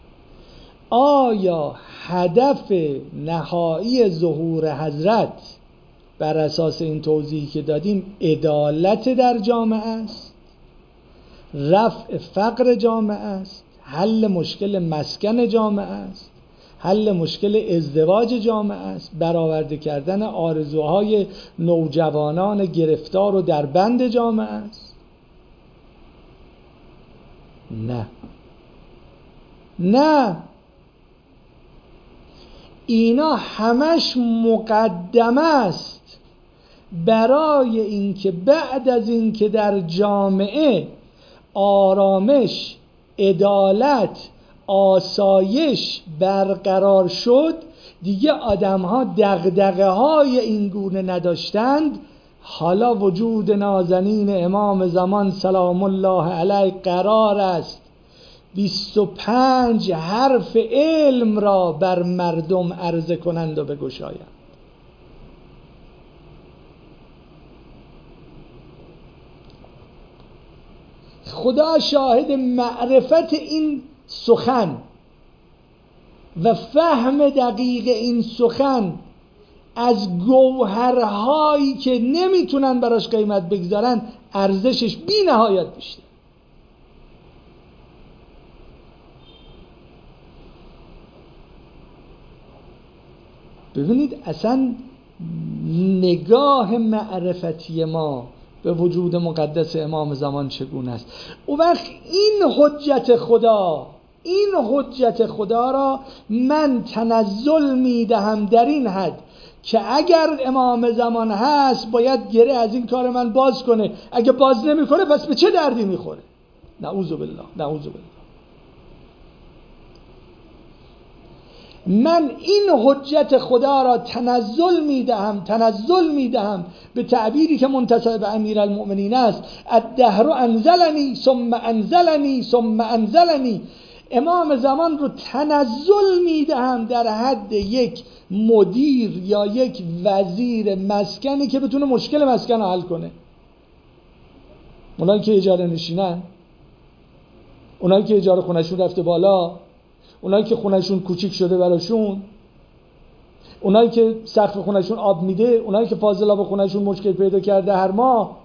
Speaker 1: آیا هدف نهایی ظهور حضرت بر اساس این توضیحی که دادیم عدالت در جامعه است، رفع فقر جامعه است، حل مشکل مسکن جامعه است، حل مشکل ازدواج جامعه است، برآورده کردن آرزوهای نوجوانان گرفتار و در بند جامعه است؟ نه نه، اینا همش مقدمه است برای اینکه بعد از اینکه در جامعه آرامش، عدالت، آسایش برقرار شد، دیگه آدم‌ها دغدغه‌های این گونه نداشتند. حالا وجود نازنین امام زمان سلام الله علیه قرار است بیست و پنج حرف علم را بر مردم عرضه کنند و بگشایند. خدا شاهد معرفت این سخن و فهم دقیق این سخن از گوهرهایی که نمیتونن براش قیمت بگذارن، ارزشش بی نهایت بیشتر. ببینید اصلا نگاه معرفتی ما به وجود مقدس امام زمان چگونه است. اون وقت این حجت خدا، این حجت خدا را من تنزل میدهم در این حد که اگر امام زمان هست باید گره از این کار من باز کنه. اگه باز نمی کنه پس به چه دردی میخوره؟ نعوذ بالله، نعوذ بالله. من این حجت خدا را تنزل میدهم تنزل میدهم به تعبیری که منتسب به امیرالمؤمنین است، الدهر انزلنی ثم انزلنی ثم انزلنی. امام زمان رو تنزل میدهم در حد یک مدیر یا یک وزیر مسکنی که بتونه مشکل مسکن رو حل کنه. اونایی که اجاره نشینن، اونایی که اجاره خونشون رفته بالا، اونایی که خونشون کوچیک شده براشون، اونایی که سقف خونشون آب میده، اونایی که فاضل آب خونشون مشکل پیدا کرده هر ماه،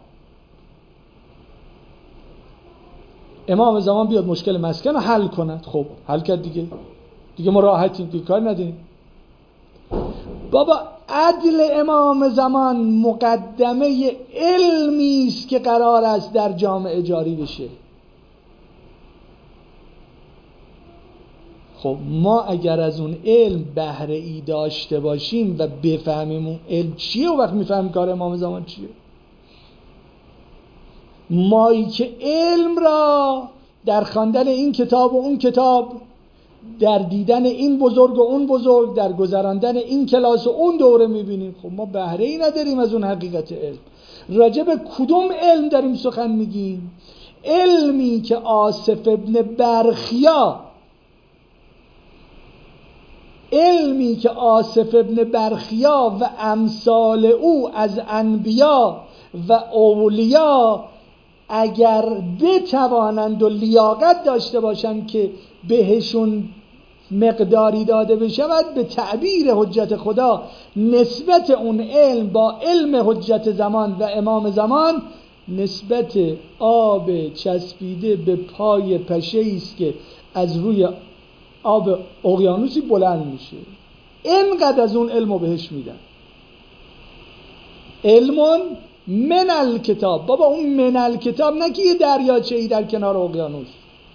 Speaker 1: امام زمان بیاد مشکل مسکن رو حل کند. خب حل کرد دیگه، دیگه ما راحتیم، دیگه کار نداریم. بابا عدل امام زمان مقدمه علمی است که قرار است در جامعه جاری بشه. خب ما اگر از اون علم بهره ای داشته باشیم و بفهمیم اون علم چیه، و وقت میفهمیم کار امام زمان چیه. مایی که علم را در خواندن این کتاب و اون کتاب، در دیدن این بزرگ و اون بزرگ، در گذراندن این کلاس و اون دوره میبینیم، خب ما بهره ای نداریم از اون حقیقت علم. راجع به کدوم علم داریم سخن میگیم؟ علمی که آصف ابن برخیا علمی که آصف ابن برخیا و امثال او از انبیا و اولیا اگر بتوانند و لیاقت داشته باشند که بهشون مقداری داده بشود، به تعبیر حجت خدا نسبت اون علم با علم حجت زمان و امام زمان نسبت آب چسبیده به پای پشه‌ای است که از روی آب اقیانوسی بلند میشه. اینقدر از اون علمو بهش میدن. علمون من الکتاب. بابا اون من الکتاب نه که یه دریاچه‌ای در کنار اقیانوس.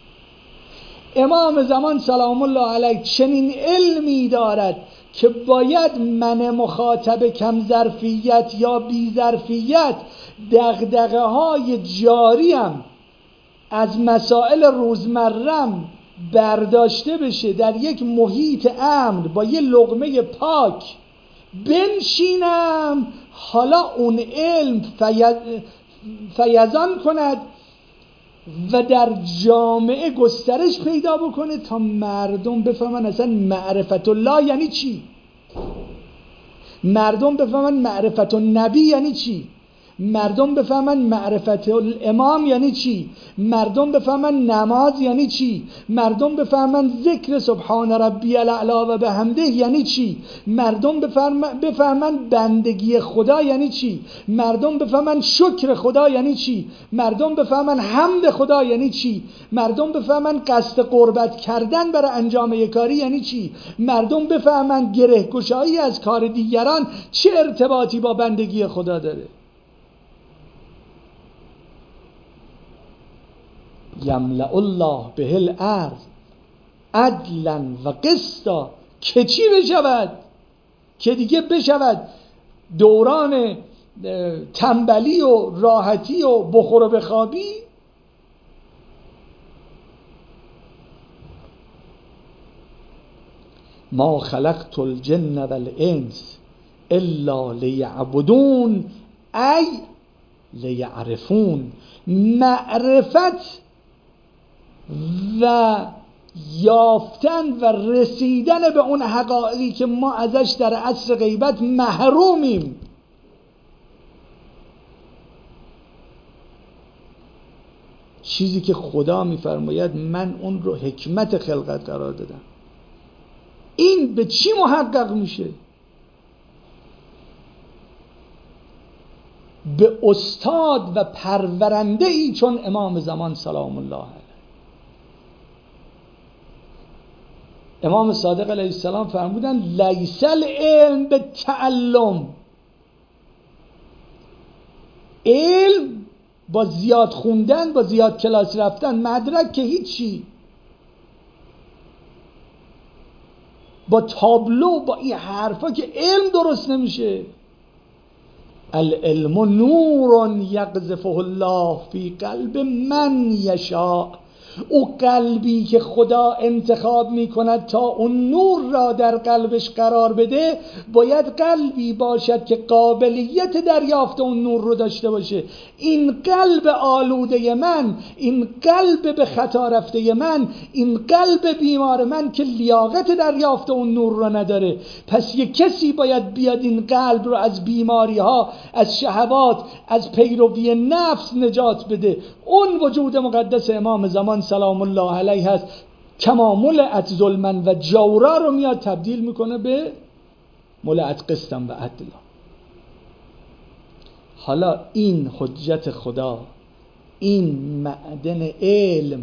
Speaker 1: امام زمان سلام الله علیه چنین علمی دارد که باید من مخاطب کم ظرفیت یا بی ظرفیت دغدغه های جاریم از مسائل روزمرم برداشته بشه، در یک محیط امن با یه لقمه پاک بنشینم، حالا اون علم فیض... فیضان کند و در جامعه گسترش پیدا بکنه تا مردم بفهمن اصلا معرفت الله یعنی چی، مردم بفهمن معرفت النبی یعنی چی، مردم بفهمن معرفت الامام یعنی چی، مردم بفهمن نماز یعنی چی، مردم بفهمن ذکر سبحان ربی الاعلی و بحمده یعنی چی، مردم بفهمن, بفهمن بندگی خدا یعنی چی، مردم بفهمن شکر خدا یعنی چی، مردم بفهمن حمد خدا یعنی چی، مردم بفهمن قصد قربت کردن برای انجام یک کاری یعنی چی، مردم بفهمن گره‌گشایی از کار دیگران چه ارتباطی با بندگی خدا داره. یملأ الله به الارض عدلا و قسطا، که چی بشود؟ که دیگه بشود دوران تنبلی و راحتی و بخور و بخوابی. ما خلقت الجن والانس الا لیعبدون ای لیعرفون. معرفت و یافتن و رسیدن به اون حقایقی که ما ازش در عصر غیبت محرومیم. چیزی که خدا میفرماید من اون رو حکمت خلقت قرار دادم. این به چی محقق میشه؟ به استاد و پرورنده ای چون امام زمان سلام الله علیه. امام صادق علیه السلام فرمودن لیس العلم به تعلم. علم با زیاد خوندن، با زیاد کلاس رفتن، مدرک که هیچی، با تابلو، با این حرفا که علم درست نمیشه. العلم نور یقذفه الله فی قلب من یشاء او قلبی که خدا انتخاب می کند تا اون نور را در قلبش قرار بده باید قلبی باشد که قابلیت دریافت اون نور رو داشته باشه. این قلب آلوده من، این قلب به خطا رفته من، این قلب بیمار من که لیاقت دریافت اون نور رو نداره. پس یک کسی باید بیاد این قلب رو از بیماری ها، از شهوات، از پیروی نفس نجات بده. اون وجود مقدس امام زمان سلام الله علیه هست. کما ملئت ظلما و جورا رو میاد تبدیل میکنه به ملئت قسطا و عدلا. حالا این حجت خدا، این معدن علم،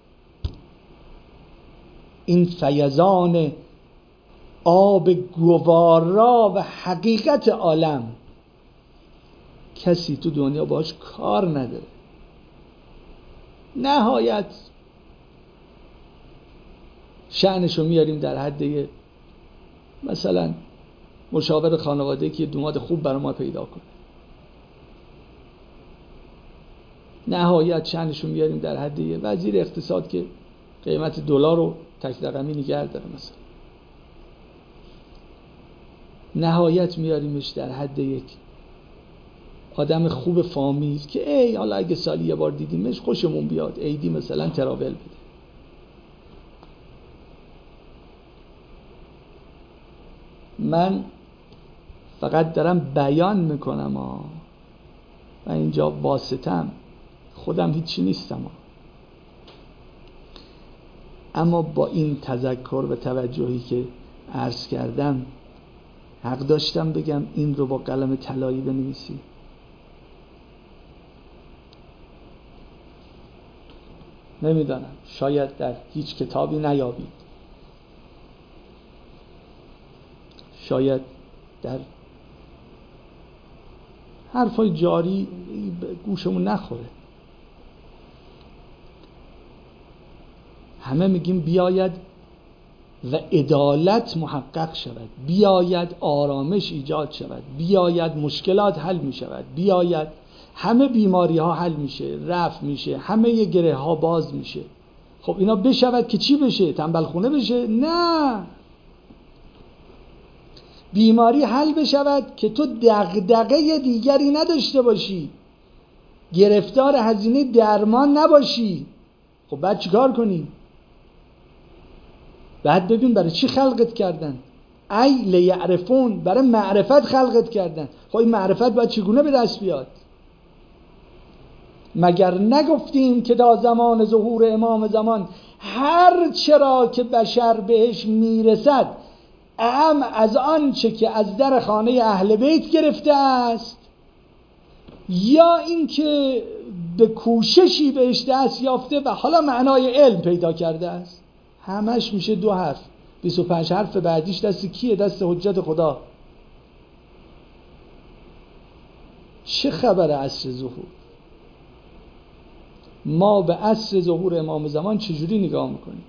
Speaker 1: این فیضان آب گوارا و حقیقت عالم کسی تو دنیا باش کار نداره. نهایت شأنشو میاریم در حد مثلا مشاور خانواده که دوماد خوب برای ما پیدا کنه. نهایت شأنشو میاریم در حد وزیر اقتصاد که قیمت دلار رو تک رقمی نگه داره مثلا. نهایت میاریمش در حد یک آدم خوب فامیل که ای حالا اگه سالی یه بار دیدیمش خوشمون بیاد، عیدی مثلا تراول بده. من فقط دارم بیان میکنم ها، من اینجا واسطم، خودم هیچی نیستم ها. اما با این تذکر و توجهی که عرض کردم حق داشتم بگم این رو با قلم طلایی بنویسی. نمیدانم، شاید در هیچ کتابی نیابید، شاید در حرفای جاری گوشمون نخوره. همه میگیم بیاید و عدالت محقق شود، بیاید آرامش ایجاد شود، بیاید مشکلات حل می شود، بیاید همه بیماری ها حل میشه، رفع میشه، همه گره ها باز میشه. خب اینا بشود که چی بشه؟ تنبل خونه بشه؟ نه، بیماری حل بشود که تو دغدغه دیگری نداشته باشی، گرفتار هزینه درمان نباشی. خب بعد چیکار کنی؟ بعد ببین برای چی خلقت کردن. ای لیعرفون، برای معرفت خلقت کردن. خب این معرفت باید چگونه به دست بیاد؟ مگر نگفتیم که تا زمان ظهور امام زمان هر چرا که بشر بهش میرسد اهم از آن چه که از در خانه اهل بیت گرفته است یا اینکه به کوششی بهش دست یافته و حالا معنای علم پیدا کرده است. همش میشه دو حرف. بیست و پنج حرف بعدیش دست کیه؟ دست حجت خدا. چه خبر عصر ظهور؟ ما به عصر ظهور امام زمان چجوری نگاه میکنیم؟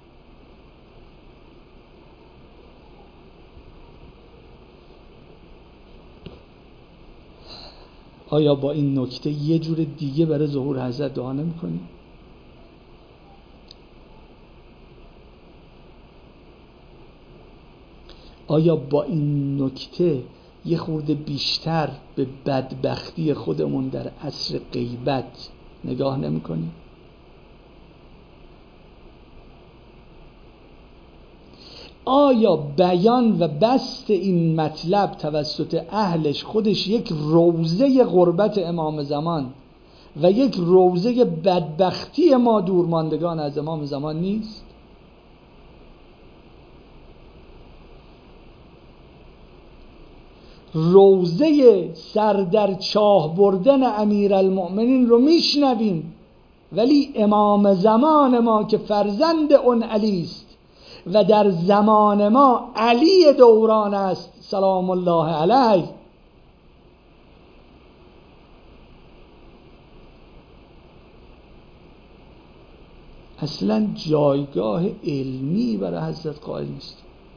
Speaker 1: آیا با این نکته یه جور دیگه برای ظهور حضرت دعا نمی‌کنیم؟ آیا با این نکته یه خورده بیشتر به بدبختی خودمون در عصر غیبت نگاه نمی‌کنیم؟ آیا بیان و بست این مطلب توسط اهلش خودش یک روضه غربت امام زمان و یک روضه بدبختی ما دورماندگان از امام زمان نیست؟ روضه سر در چاه بردن امیرالمؤمنین رو میشنویم، ولی امام زمان ما که فرزند اون علی است و در زمان ما علی دوران است سلام الله علیه، اصلا جایگاه علمی برای حضرت قائل نیست.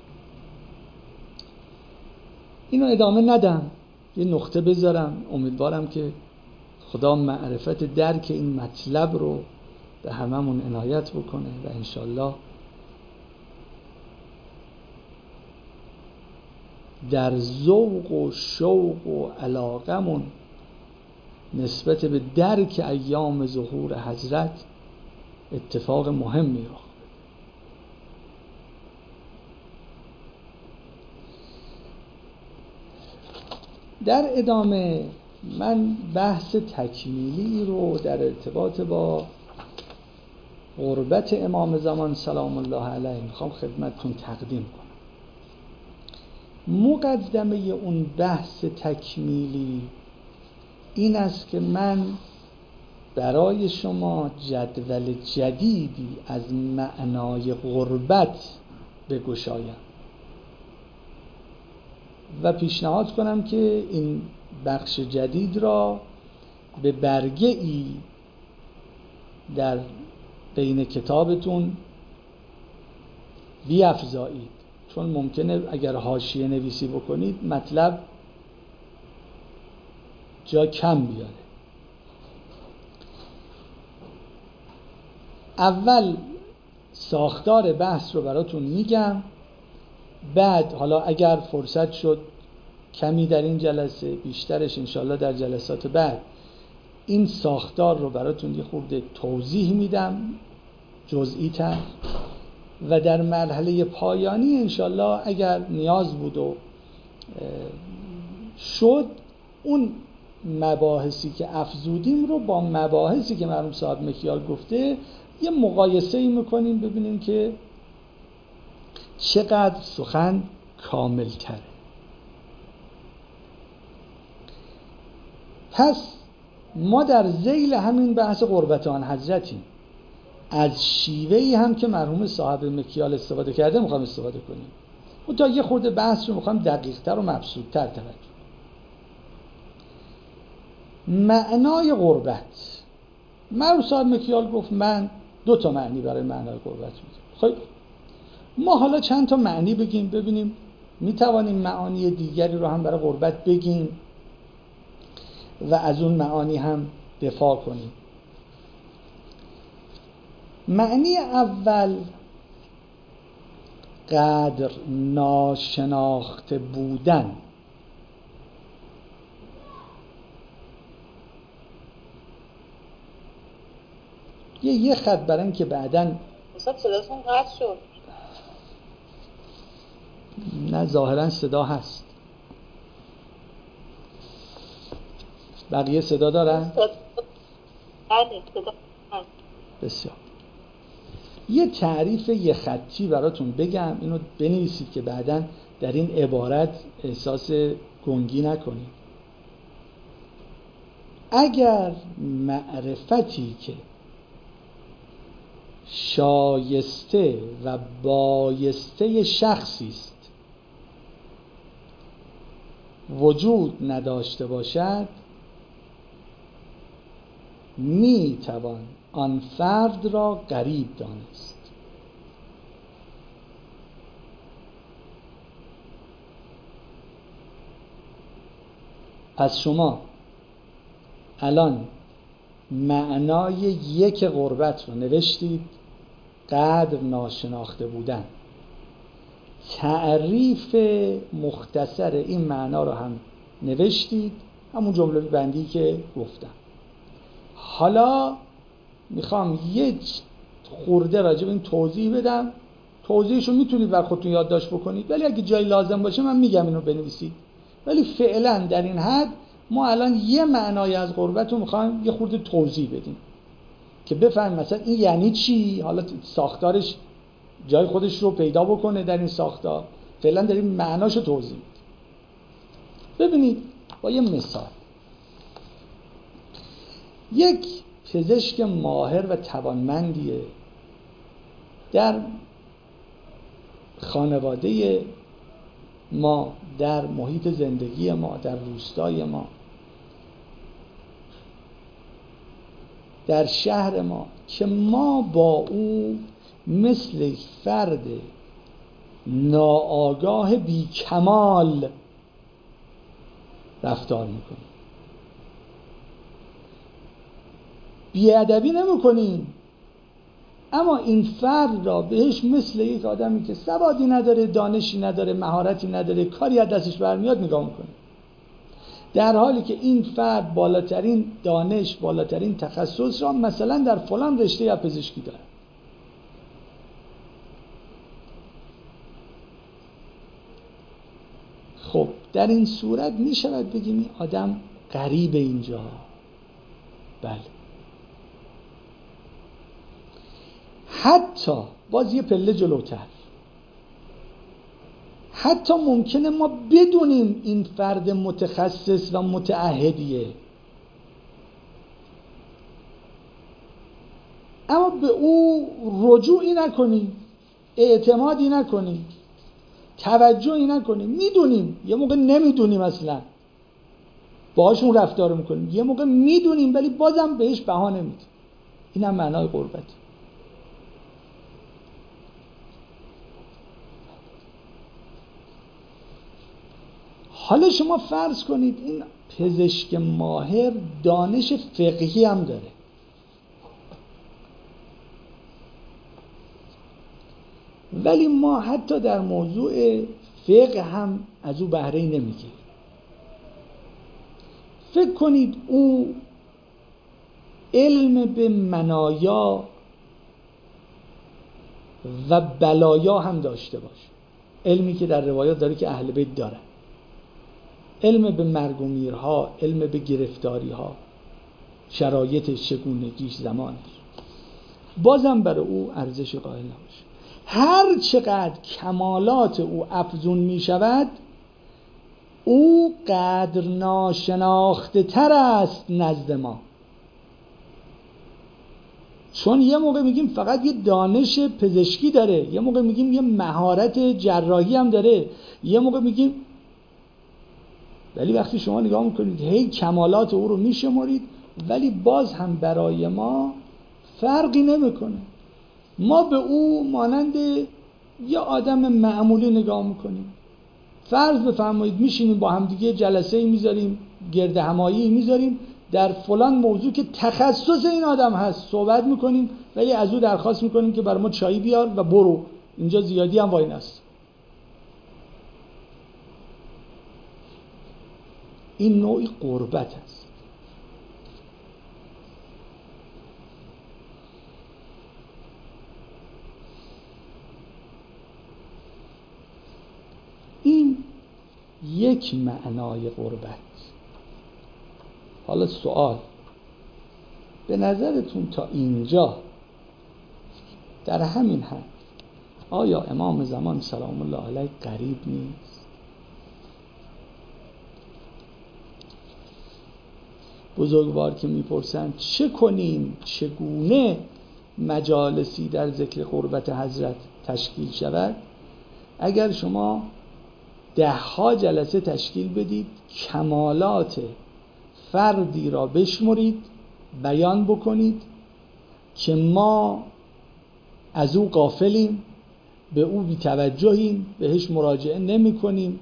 Speaker 1: اینو ادامه ندم، یه نقطه بذارم. امیدوارم که خدا معرفت درک این مطلب رو به هممون عنایت بکنه و انشالله در ذوق و شوق و علاقمون نسبت به درک ایام ظهور حضرت اتفاق مهمی رخ بده. در ادامه من بحث تکمیلی رو در ارتباط با قربت امام زمان سلام الله علیه میخوام خدمتتون تقدیم کنم. مقدمه اون بحث تکمیلی این است که من برای شما جدول جدیدی از معنای قربت بگشایم و پیشنهاد کنم که این بخش جدید را به برگه ای در بین کتابتون بیفزایید، چون ممکنه اگر حاشیه نویسی بکنید مطلب جا کم بیاره. اول ساختار بحث رو براتون میگم، بعد حالا اگر فرصت شد کمی در این جلسه، بیشترش انشالله در جلسات بعد، این ساختار رو براتون یه خورده توضیح میدم جزئی تر و در مرحله پایانی انشالله اگر نیاز بود و شد اون مباحثی که افزودیم رو با مباحثی که مرحوم صاحب مکیال گفته یه مقایسه ای میکنیم ببینیم که چقدر سخن کامل تره. پس ما در ذیل همین بحث قربت آن حضرتیم، از شیوهی هم که مرحوم صاحب مکیال استفاده کرده میخوام استفاده کنیم و تا یه خورده بحث رو میخوام دقیق تر و مبسوط تر توجه. معنای قربت، مرحوم صاحب مکیال گفت من دو تا معنی برای معنای قربت میدم. خب ما حالا چند تا معنی بگیم ببینیم میتوانیم معانی دیگری رو هم برای قربت بگیم و از اون معانی هم دفاع کنیم. معنی اول قدر ناشناخته بودن. یه یه خط برای این که بعدن
Speaker 3: استاد صداتون قطع شد.
Speaker 1: نه ظاهرا صدا هست. بقیه صدا دارن؟
Speaker 4: بله صدا هست.
Speaker 1: بسیار. یه تعریف یه خطی براتون بگم، اینو بنویسید که بعداً در این عبارت احساس گنگی نکنید. اگر معرفتی که شایسته و بایسته شخصی است وجود نداشته باشد، می توان آن فرد را غریب دانست. پس شما الان معنای یک قربت رو نوشتید، قدر ناشناخته بودن. تعریف مختصر این معنا رو هم نوشتید، همون جمله بندی که گفتم. حالا میخوام یک خورده راجع به این توضیح بدم. توضیحشو میتونید بر خودتون یادداشت بکنید، ولی اگه جایی لازم باشه من میگم اینو بنویسید. ولی فعلا در این حد ما الان یه معنای از قربت رو میخوایم یه خورده توضیح بدیم که بفهمیم مثلا این یعنی چی، حالا ساختارش جای خودش رو پیدا بکنه در این ساختار. فعلا داریم معناشو توضیح میدیم. ببینید با یه مثال، یک پزشک ماهر و توانمندیه در خانواده ما، در محیط زندگی ما، در روستای ما، در شهر ما، که ما با او مثل فرد ناآگاه بی کمال رفتار میکنیم. بی‌ادبی نمیکنیم، اما این فرد را بهش مثل یک آدمی که سوادی نداره، دانشی نداره، مهارتی نداره، کاری از دستش برمیاد نگاه میکنه، در حالی که این فرد بالاترین دانش، بالاترین تخصص را مثلا در فلان رشته یا پزشکی داره. خب در این صورت می شود بگیم این آدم غریب اینجا. بله. حتی باز یه پله جلوتر، حتی ممکنه ما بدونیم این فرد متخصص و متعهدیه، اما به او رجوعی نکنیم، اعتمادی نکنیم، توجهی نکنیم. میدونیم، یه موقع نمیدونیم، اصلا باهاشون رفتار میکنیم، یه موقع میدونیم ولی بازم بهش بها نمیدیم. این هم معنای غربت. حالا شما فرض کنید این پزشک ماهر دانش فقهی هم داره، ولی ما حتی در موضوع فقه هم از او بهره نمیگیریم. فکر کنید او علم به منایا و بلایا هم داشته باشه، علمی که در روایات داره که اهل بیت داره، علم به مرگ و میرها، علم به گرفتاری ها، شرایطش، چگونگیش، زمانش، بازم برای او ارزش قائل نباشه. هر چقدر کمالات او افزون می شود، او قدر ناشناخته تر است نزد ما. چون یه موقع میگیم فقط یه دانش پزشکی داره، یه موقع میگیم یه مهارت جراحی هم داره، یه موقع میگیم، ولی وقتی شما نگاه میکنید هی کمالات او رو میشمارید، ولی باز هم برای ما فرقی نمیکنه. ما به او مانند یه آدم معمولی نگاه میکنیم. فرض بفرمایید میشینیم با هم دیگه جلسه میذاریم، گرد همایی میذاریم، در فلان موضوع که تخصص این آدم هست صحبت میکنیم، ولی از او درخواست میکنیم که برای ما چایی بیار و برو، اینجا زیادی هم وای نست. این نوعی غربت است. این یک معنای غربت. حالا سوال، به نظرتون تا اینجا در همین حد آیا امام زمان سلام الله علیه غریب نیست؟ بزرگوار که میپرسند چه کنیم، چگونه مجالسی در ذکر قربت حضرت تشکیل شود، اگر شما ده ها جلسه تشکیل بدید، کمالات فردی را بشمرید، بیان بکنید که ما از او غافلیم، به او بی‌توجهیم، بهش مراجعه نمی کنیم،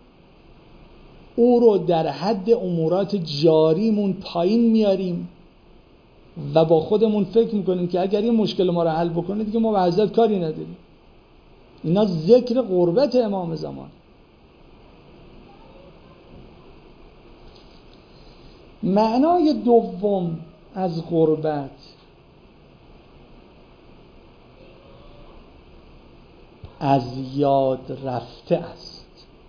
Speaker 1: او رو در حد امورات جاریمون پایین میاریم و با خودمون فکر میکنیم که اگر این مشکل ما رو حل بکنه دیگه ما به حضرت کاری نداریم. اینا ذکر قربت امام زمان. معنای دوم از غربت از یاد رفته است.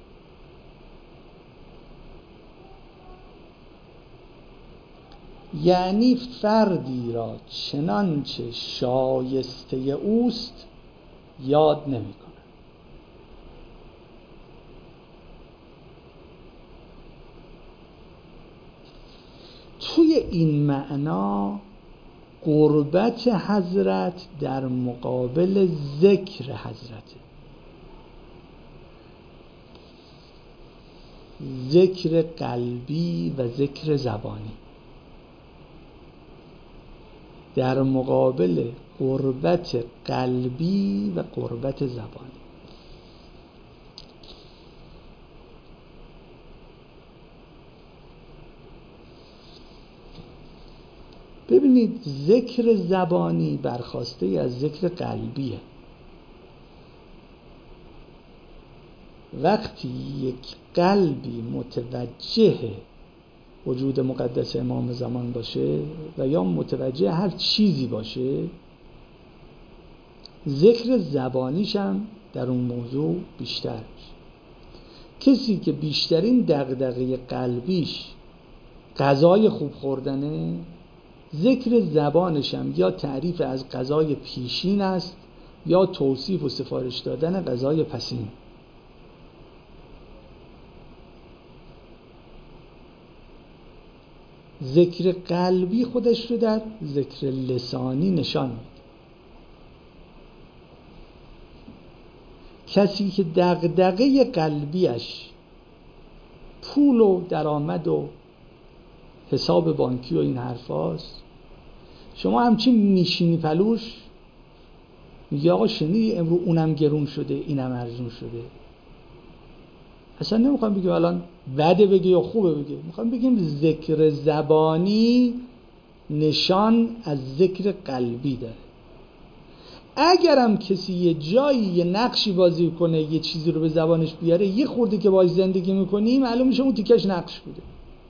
Speaker 1: یعنی فردی را چنانچه شایسته اوست یاد نمی کنه. توی این معنا قربت حضرت در مقابل ذکر حضرت، ذکر قلبی و ذکر زبانی، در مقابل قربت قلبی و قربت زبانی. ببینید ذکر زبانی برخواسته از ذکر قلبیه. وقتی یک قلبی متوجه وجود مقدس امام زمان باشه و یا متوجه هر چیزی باشه، ذکر زبانیش هم در اون موضوع بیشتر میشه. کسی که بیشترین دغدغه قلبیش غذای خوب خوردنه، ذکر زبانش هم یا تعریف از غذای پیشین است یا توصیف و سفارش دادن غذای پسین. ذکر قلبی خودش رو در ذکر لسانی نشان میده. کسی که دغدغه قلبیش پول و درآمد و حساب بانکی و این حرفاست، شما همچین میشینی پلوش میگه آقا شنیدی امروز اونم گرون شده اینم ارزون شده. اصلا نمیخوام بگیم الان بده بگه یا خوبه بگه، میخوام بگیم ذکر زبانی نشان از ذکر قلبی داره. اگرم کسی یه جایی یه نقشی بازی کنه، یه چیزی رو به زبانش بیاره، یه خورده که باهاش زندگی میکنی معلوم میشه اون تیکش نقش بوده.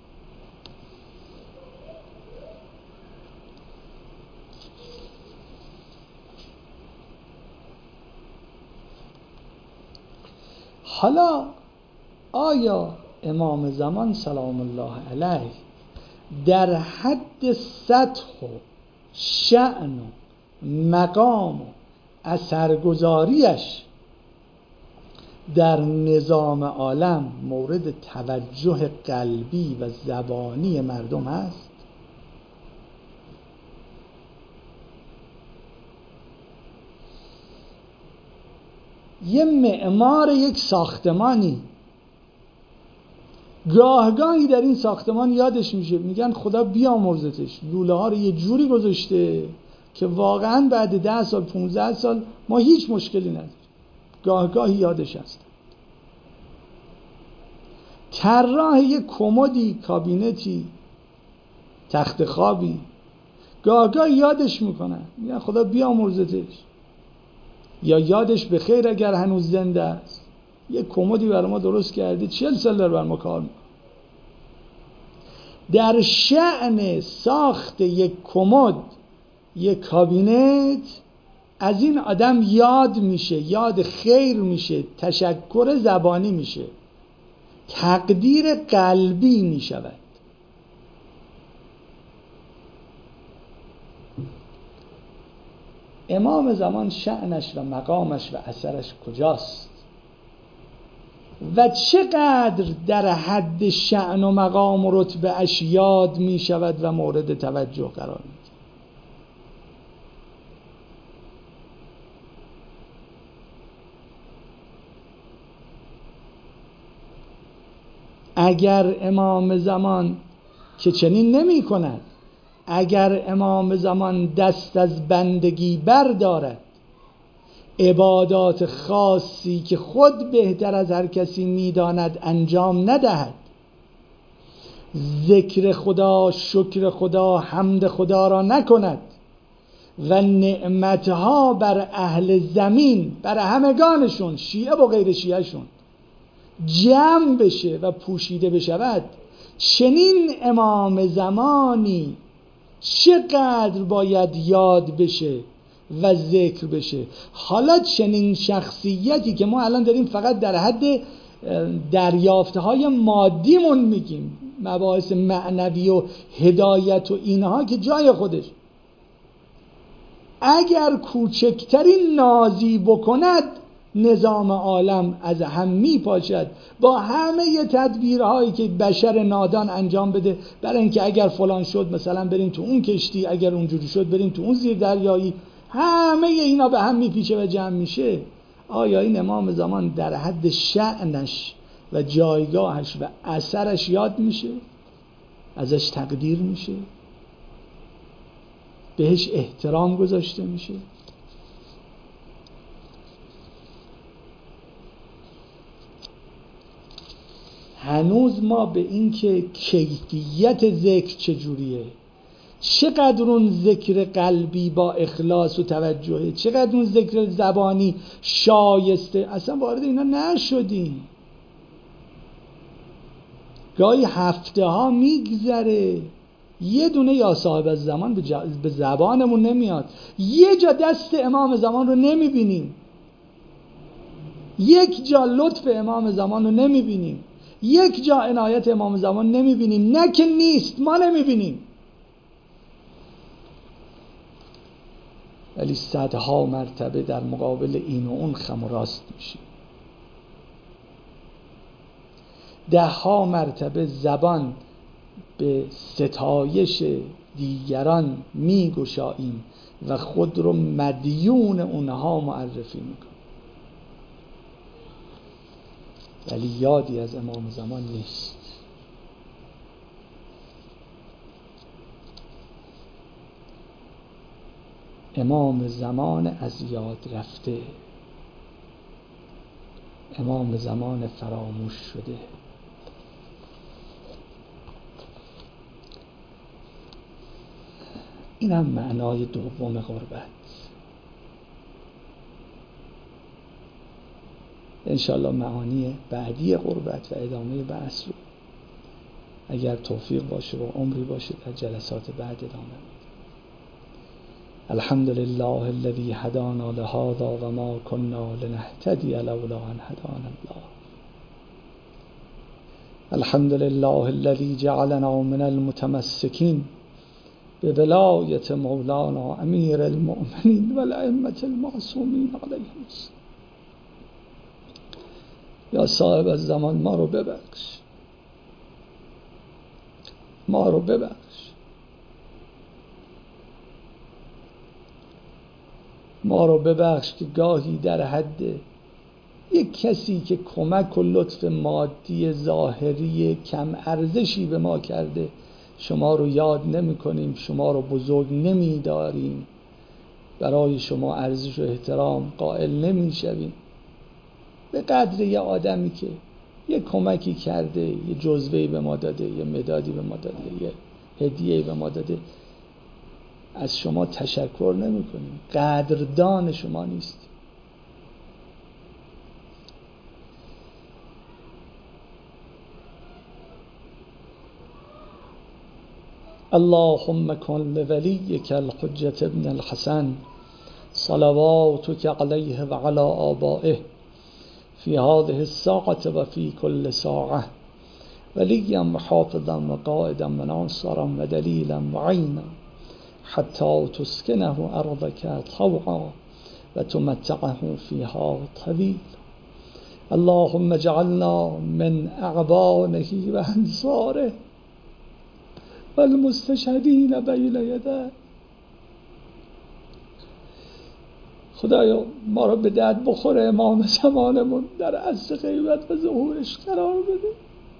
Speaker 1: حالا آیا امام زمان سلام الله علیه در حد سطح و شأن و مقام و اثرگذاریش در نظام عالم مورد توجه قلبی و زبانی مردم هست؟ یه معمار یک ساختمانی گاهگاهی در این ساختمان یادش میشه، میگن خدا بیامرزتش، لوله ها رو یه جوری گذاشته که واقعا بعد ده سال پونزده سال ما هیچ مشکلی نداریم. گاهگاهی یادش هست. طراح یک کمدی، کابینتی، تخت خوابی گاهگاهی یادش میکنن، میگن خدا بیامرزتش، یا یادش به خیر اگر هنوز زنده است، یه کمدی برای ما درست کرده، چهل سال داره برای ما کار میکنه. در شأن ساخت یک کمد، یک کابینت، از این آدم یاد میشه، یاد خیر میشه، تشکر زبانی میشه، تقدیر قلبی میشود. امام زمان شأنش و مقامش و اثرش کجاست و چقدر در حد شأن و مقام و رتبه اش یاد می شود و مورد توجه قرار می گیرد؟ اگر امام زمان که چنین نمی کند، اگر امام زمان دست از بندگی بردارد، عبادات خاصی که خود بهتر از هر کسی میداند انجام ندهد، ذکر خدا، شکر خدا، حمد خدا را نکند و نعمتها بر اهل زمین، بر همگانشون، شیعه و غیر شیعه شون، جمع بشه و پوشیده بشود، چنین امام زمانی چقدر باید یاد بشه و ذکر بشه. حالا چنین شخصیتی که ما الان داریم فقط در حد دریافتهای مادیمون میگیم، مباحث معنوی و هدایت و اینها که جای خودش، اگر کوچکترین نازی بکند نظام عالم از هم میپاشد، با همه تدبیرهایی که بشر نادان انجام بده برای اینکه اگر فلان شد مثلا بریم تو اون کشتی، اگر اونجوری شد بریم تو اون زیر دریایی، همه اینا به هم میپیچه و جمع میشه. آیا این امام زمان در حد شأنش و جایگاهش و اثرش یاد میشه؟ ازش تقدیر میشه؟ بهش احترام گذاشته میشه؟ هنوز ما به این که کیفیت ذکر چجوریه، چقدر اون ذکر قلبی با اخلاص و توجهه، چقدر اون ذکر زبانی شایسته. اصلا وارد اینا نشدیم. گاهی هفته ها میگذره یه دونه یا صاحب الزمان به زبانمون نمیاد، یه جا دست امام زمان رو نمیبینیم، یک جا لطف امام زمان رو نمیبینیم، یک جا عنایت امام زمان نمیبینیم. نه که نیست، ما نمیبینیم، ولی صدها مرتبه در مقابل این و اون خم و راست میشیم. ده ها مرتبه زبان به ستایش دیگران میگشاییم و خود رو مدیون اونها معرفی میکنیم، ولی یادی از امام زمان نیست. امام زمان از یاد رفته، امام زمان فراموش شده. این هم معنای دوم غربت. انشاءالله معانی بعدی غربت و ادامه بحث رو اگر توفیق باشه و عمری باشه در جلسات بعد ادامه میدیم. الحمد لله الذي هدانا لهذا و ما كنا لنهتدي لولا ان هدانا الله. الحمد لله الذي جعلنا من المتمسكين بولایت مولانا امیر المؤمنین و الائمة المعصومین علیهم السلام. یا صاحب الزمان ما رو ببخش، ما رو ببخش. ما رو ببخش که گاهی در حد یک کسی که کمک و لطف مادی ظاهری کم ارزشی به ما کرده شما رو یاد نمی کنیم، شما رو بزرگ نمی داریم، برای شما ارزش و احترام قائل نمی شویم. به قدر یه آدمی که یه کمکی کرده، یه جزوه‌ای به ما داده، یه مدادی به ما داده، یه هدیه‌ای به ما داده، از شما تشکر نمی کنیم، قدردان شما نیستیم. اللهم کن لولیک الحجة ابن الحسن صلواتك علیه و علی آبائه فی هذه الساعة و فی کل ساعة ولیا و حافظا و قائدا و ناصرا و دلیلا و عینا حتی تسکنه ارضك طوعا و تمتعه فیها طویلا. اللهم اجعلنا من اعوانه و انصاره و المستشهدین بین یده. خدایا ما رو به درد بخوره امام زمانمون در عصر غیبت و ظهورش قرار بده.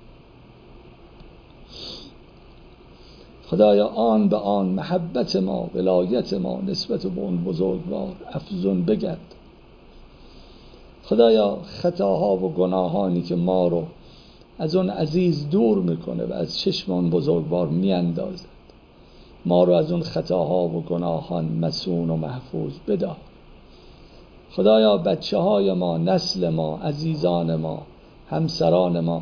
Speaker 1: خدایا آن به آن محبت ما، ولایت ما نسبت به اون بزرگوار افزون بگرد. خدایا خطاها و گناهانی که ما رو از اون عزیز دور میکنه و از چشم اون بزرگوار میاندازد، ما رو از اون خطاها و گناهان مسون و محفوظ بدار. خدایا بچه های ما، نسل ما، عزیزان ما، همسران ما،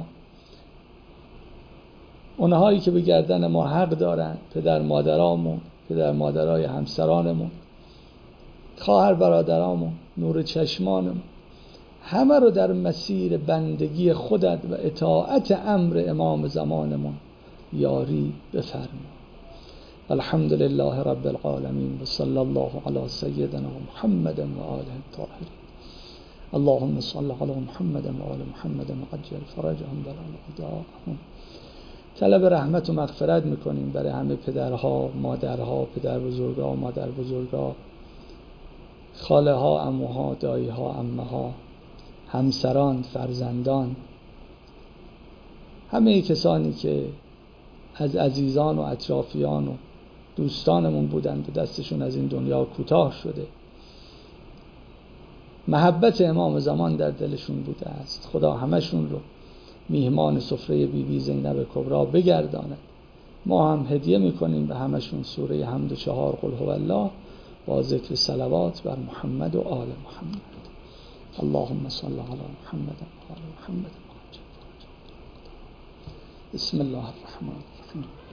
Speaker 1: اونهایی که به گردن ما حق دارن، پدر مادرامون، پدر مادرای همسرانمون، خواهر برادرامون، نور چشمانمون، همه رو در مسیر بندگی خودت و اطاعت امر امام زمانمون یاری بفرما. الحمد لله رب العالمین و صلی الله علی سیدنا محمد و آله الطاهرین. اللهم صل علی محمد و آل محمد و عجل فرجهم بلا اعداءهم. طلب رحمت و مغفرت میکنیم برای همه پدرها، مادرها، پدر بزرگا، مادر بزرگا، خاله ها، عموها، دایی ها، عمه ها، همسران، فرزندان، همه کسانی که از عزیزان و اطرافیان و دوستانمون بودند و دستشون از این دنیا کوتاه شده. محبت امام زمان در دلشون بوده است. خدا همشون رو میهمان سفره بی بی زینب کبرا بگرداند ما هم هدیه میکنیم به همشون سوره حمد و چهار قل هو الله با ذکر صلوات بر محمد و آل محمد. اللهم صل علی محمد و آل محمد. بسم الله الرحمن الرحیم.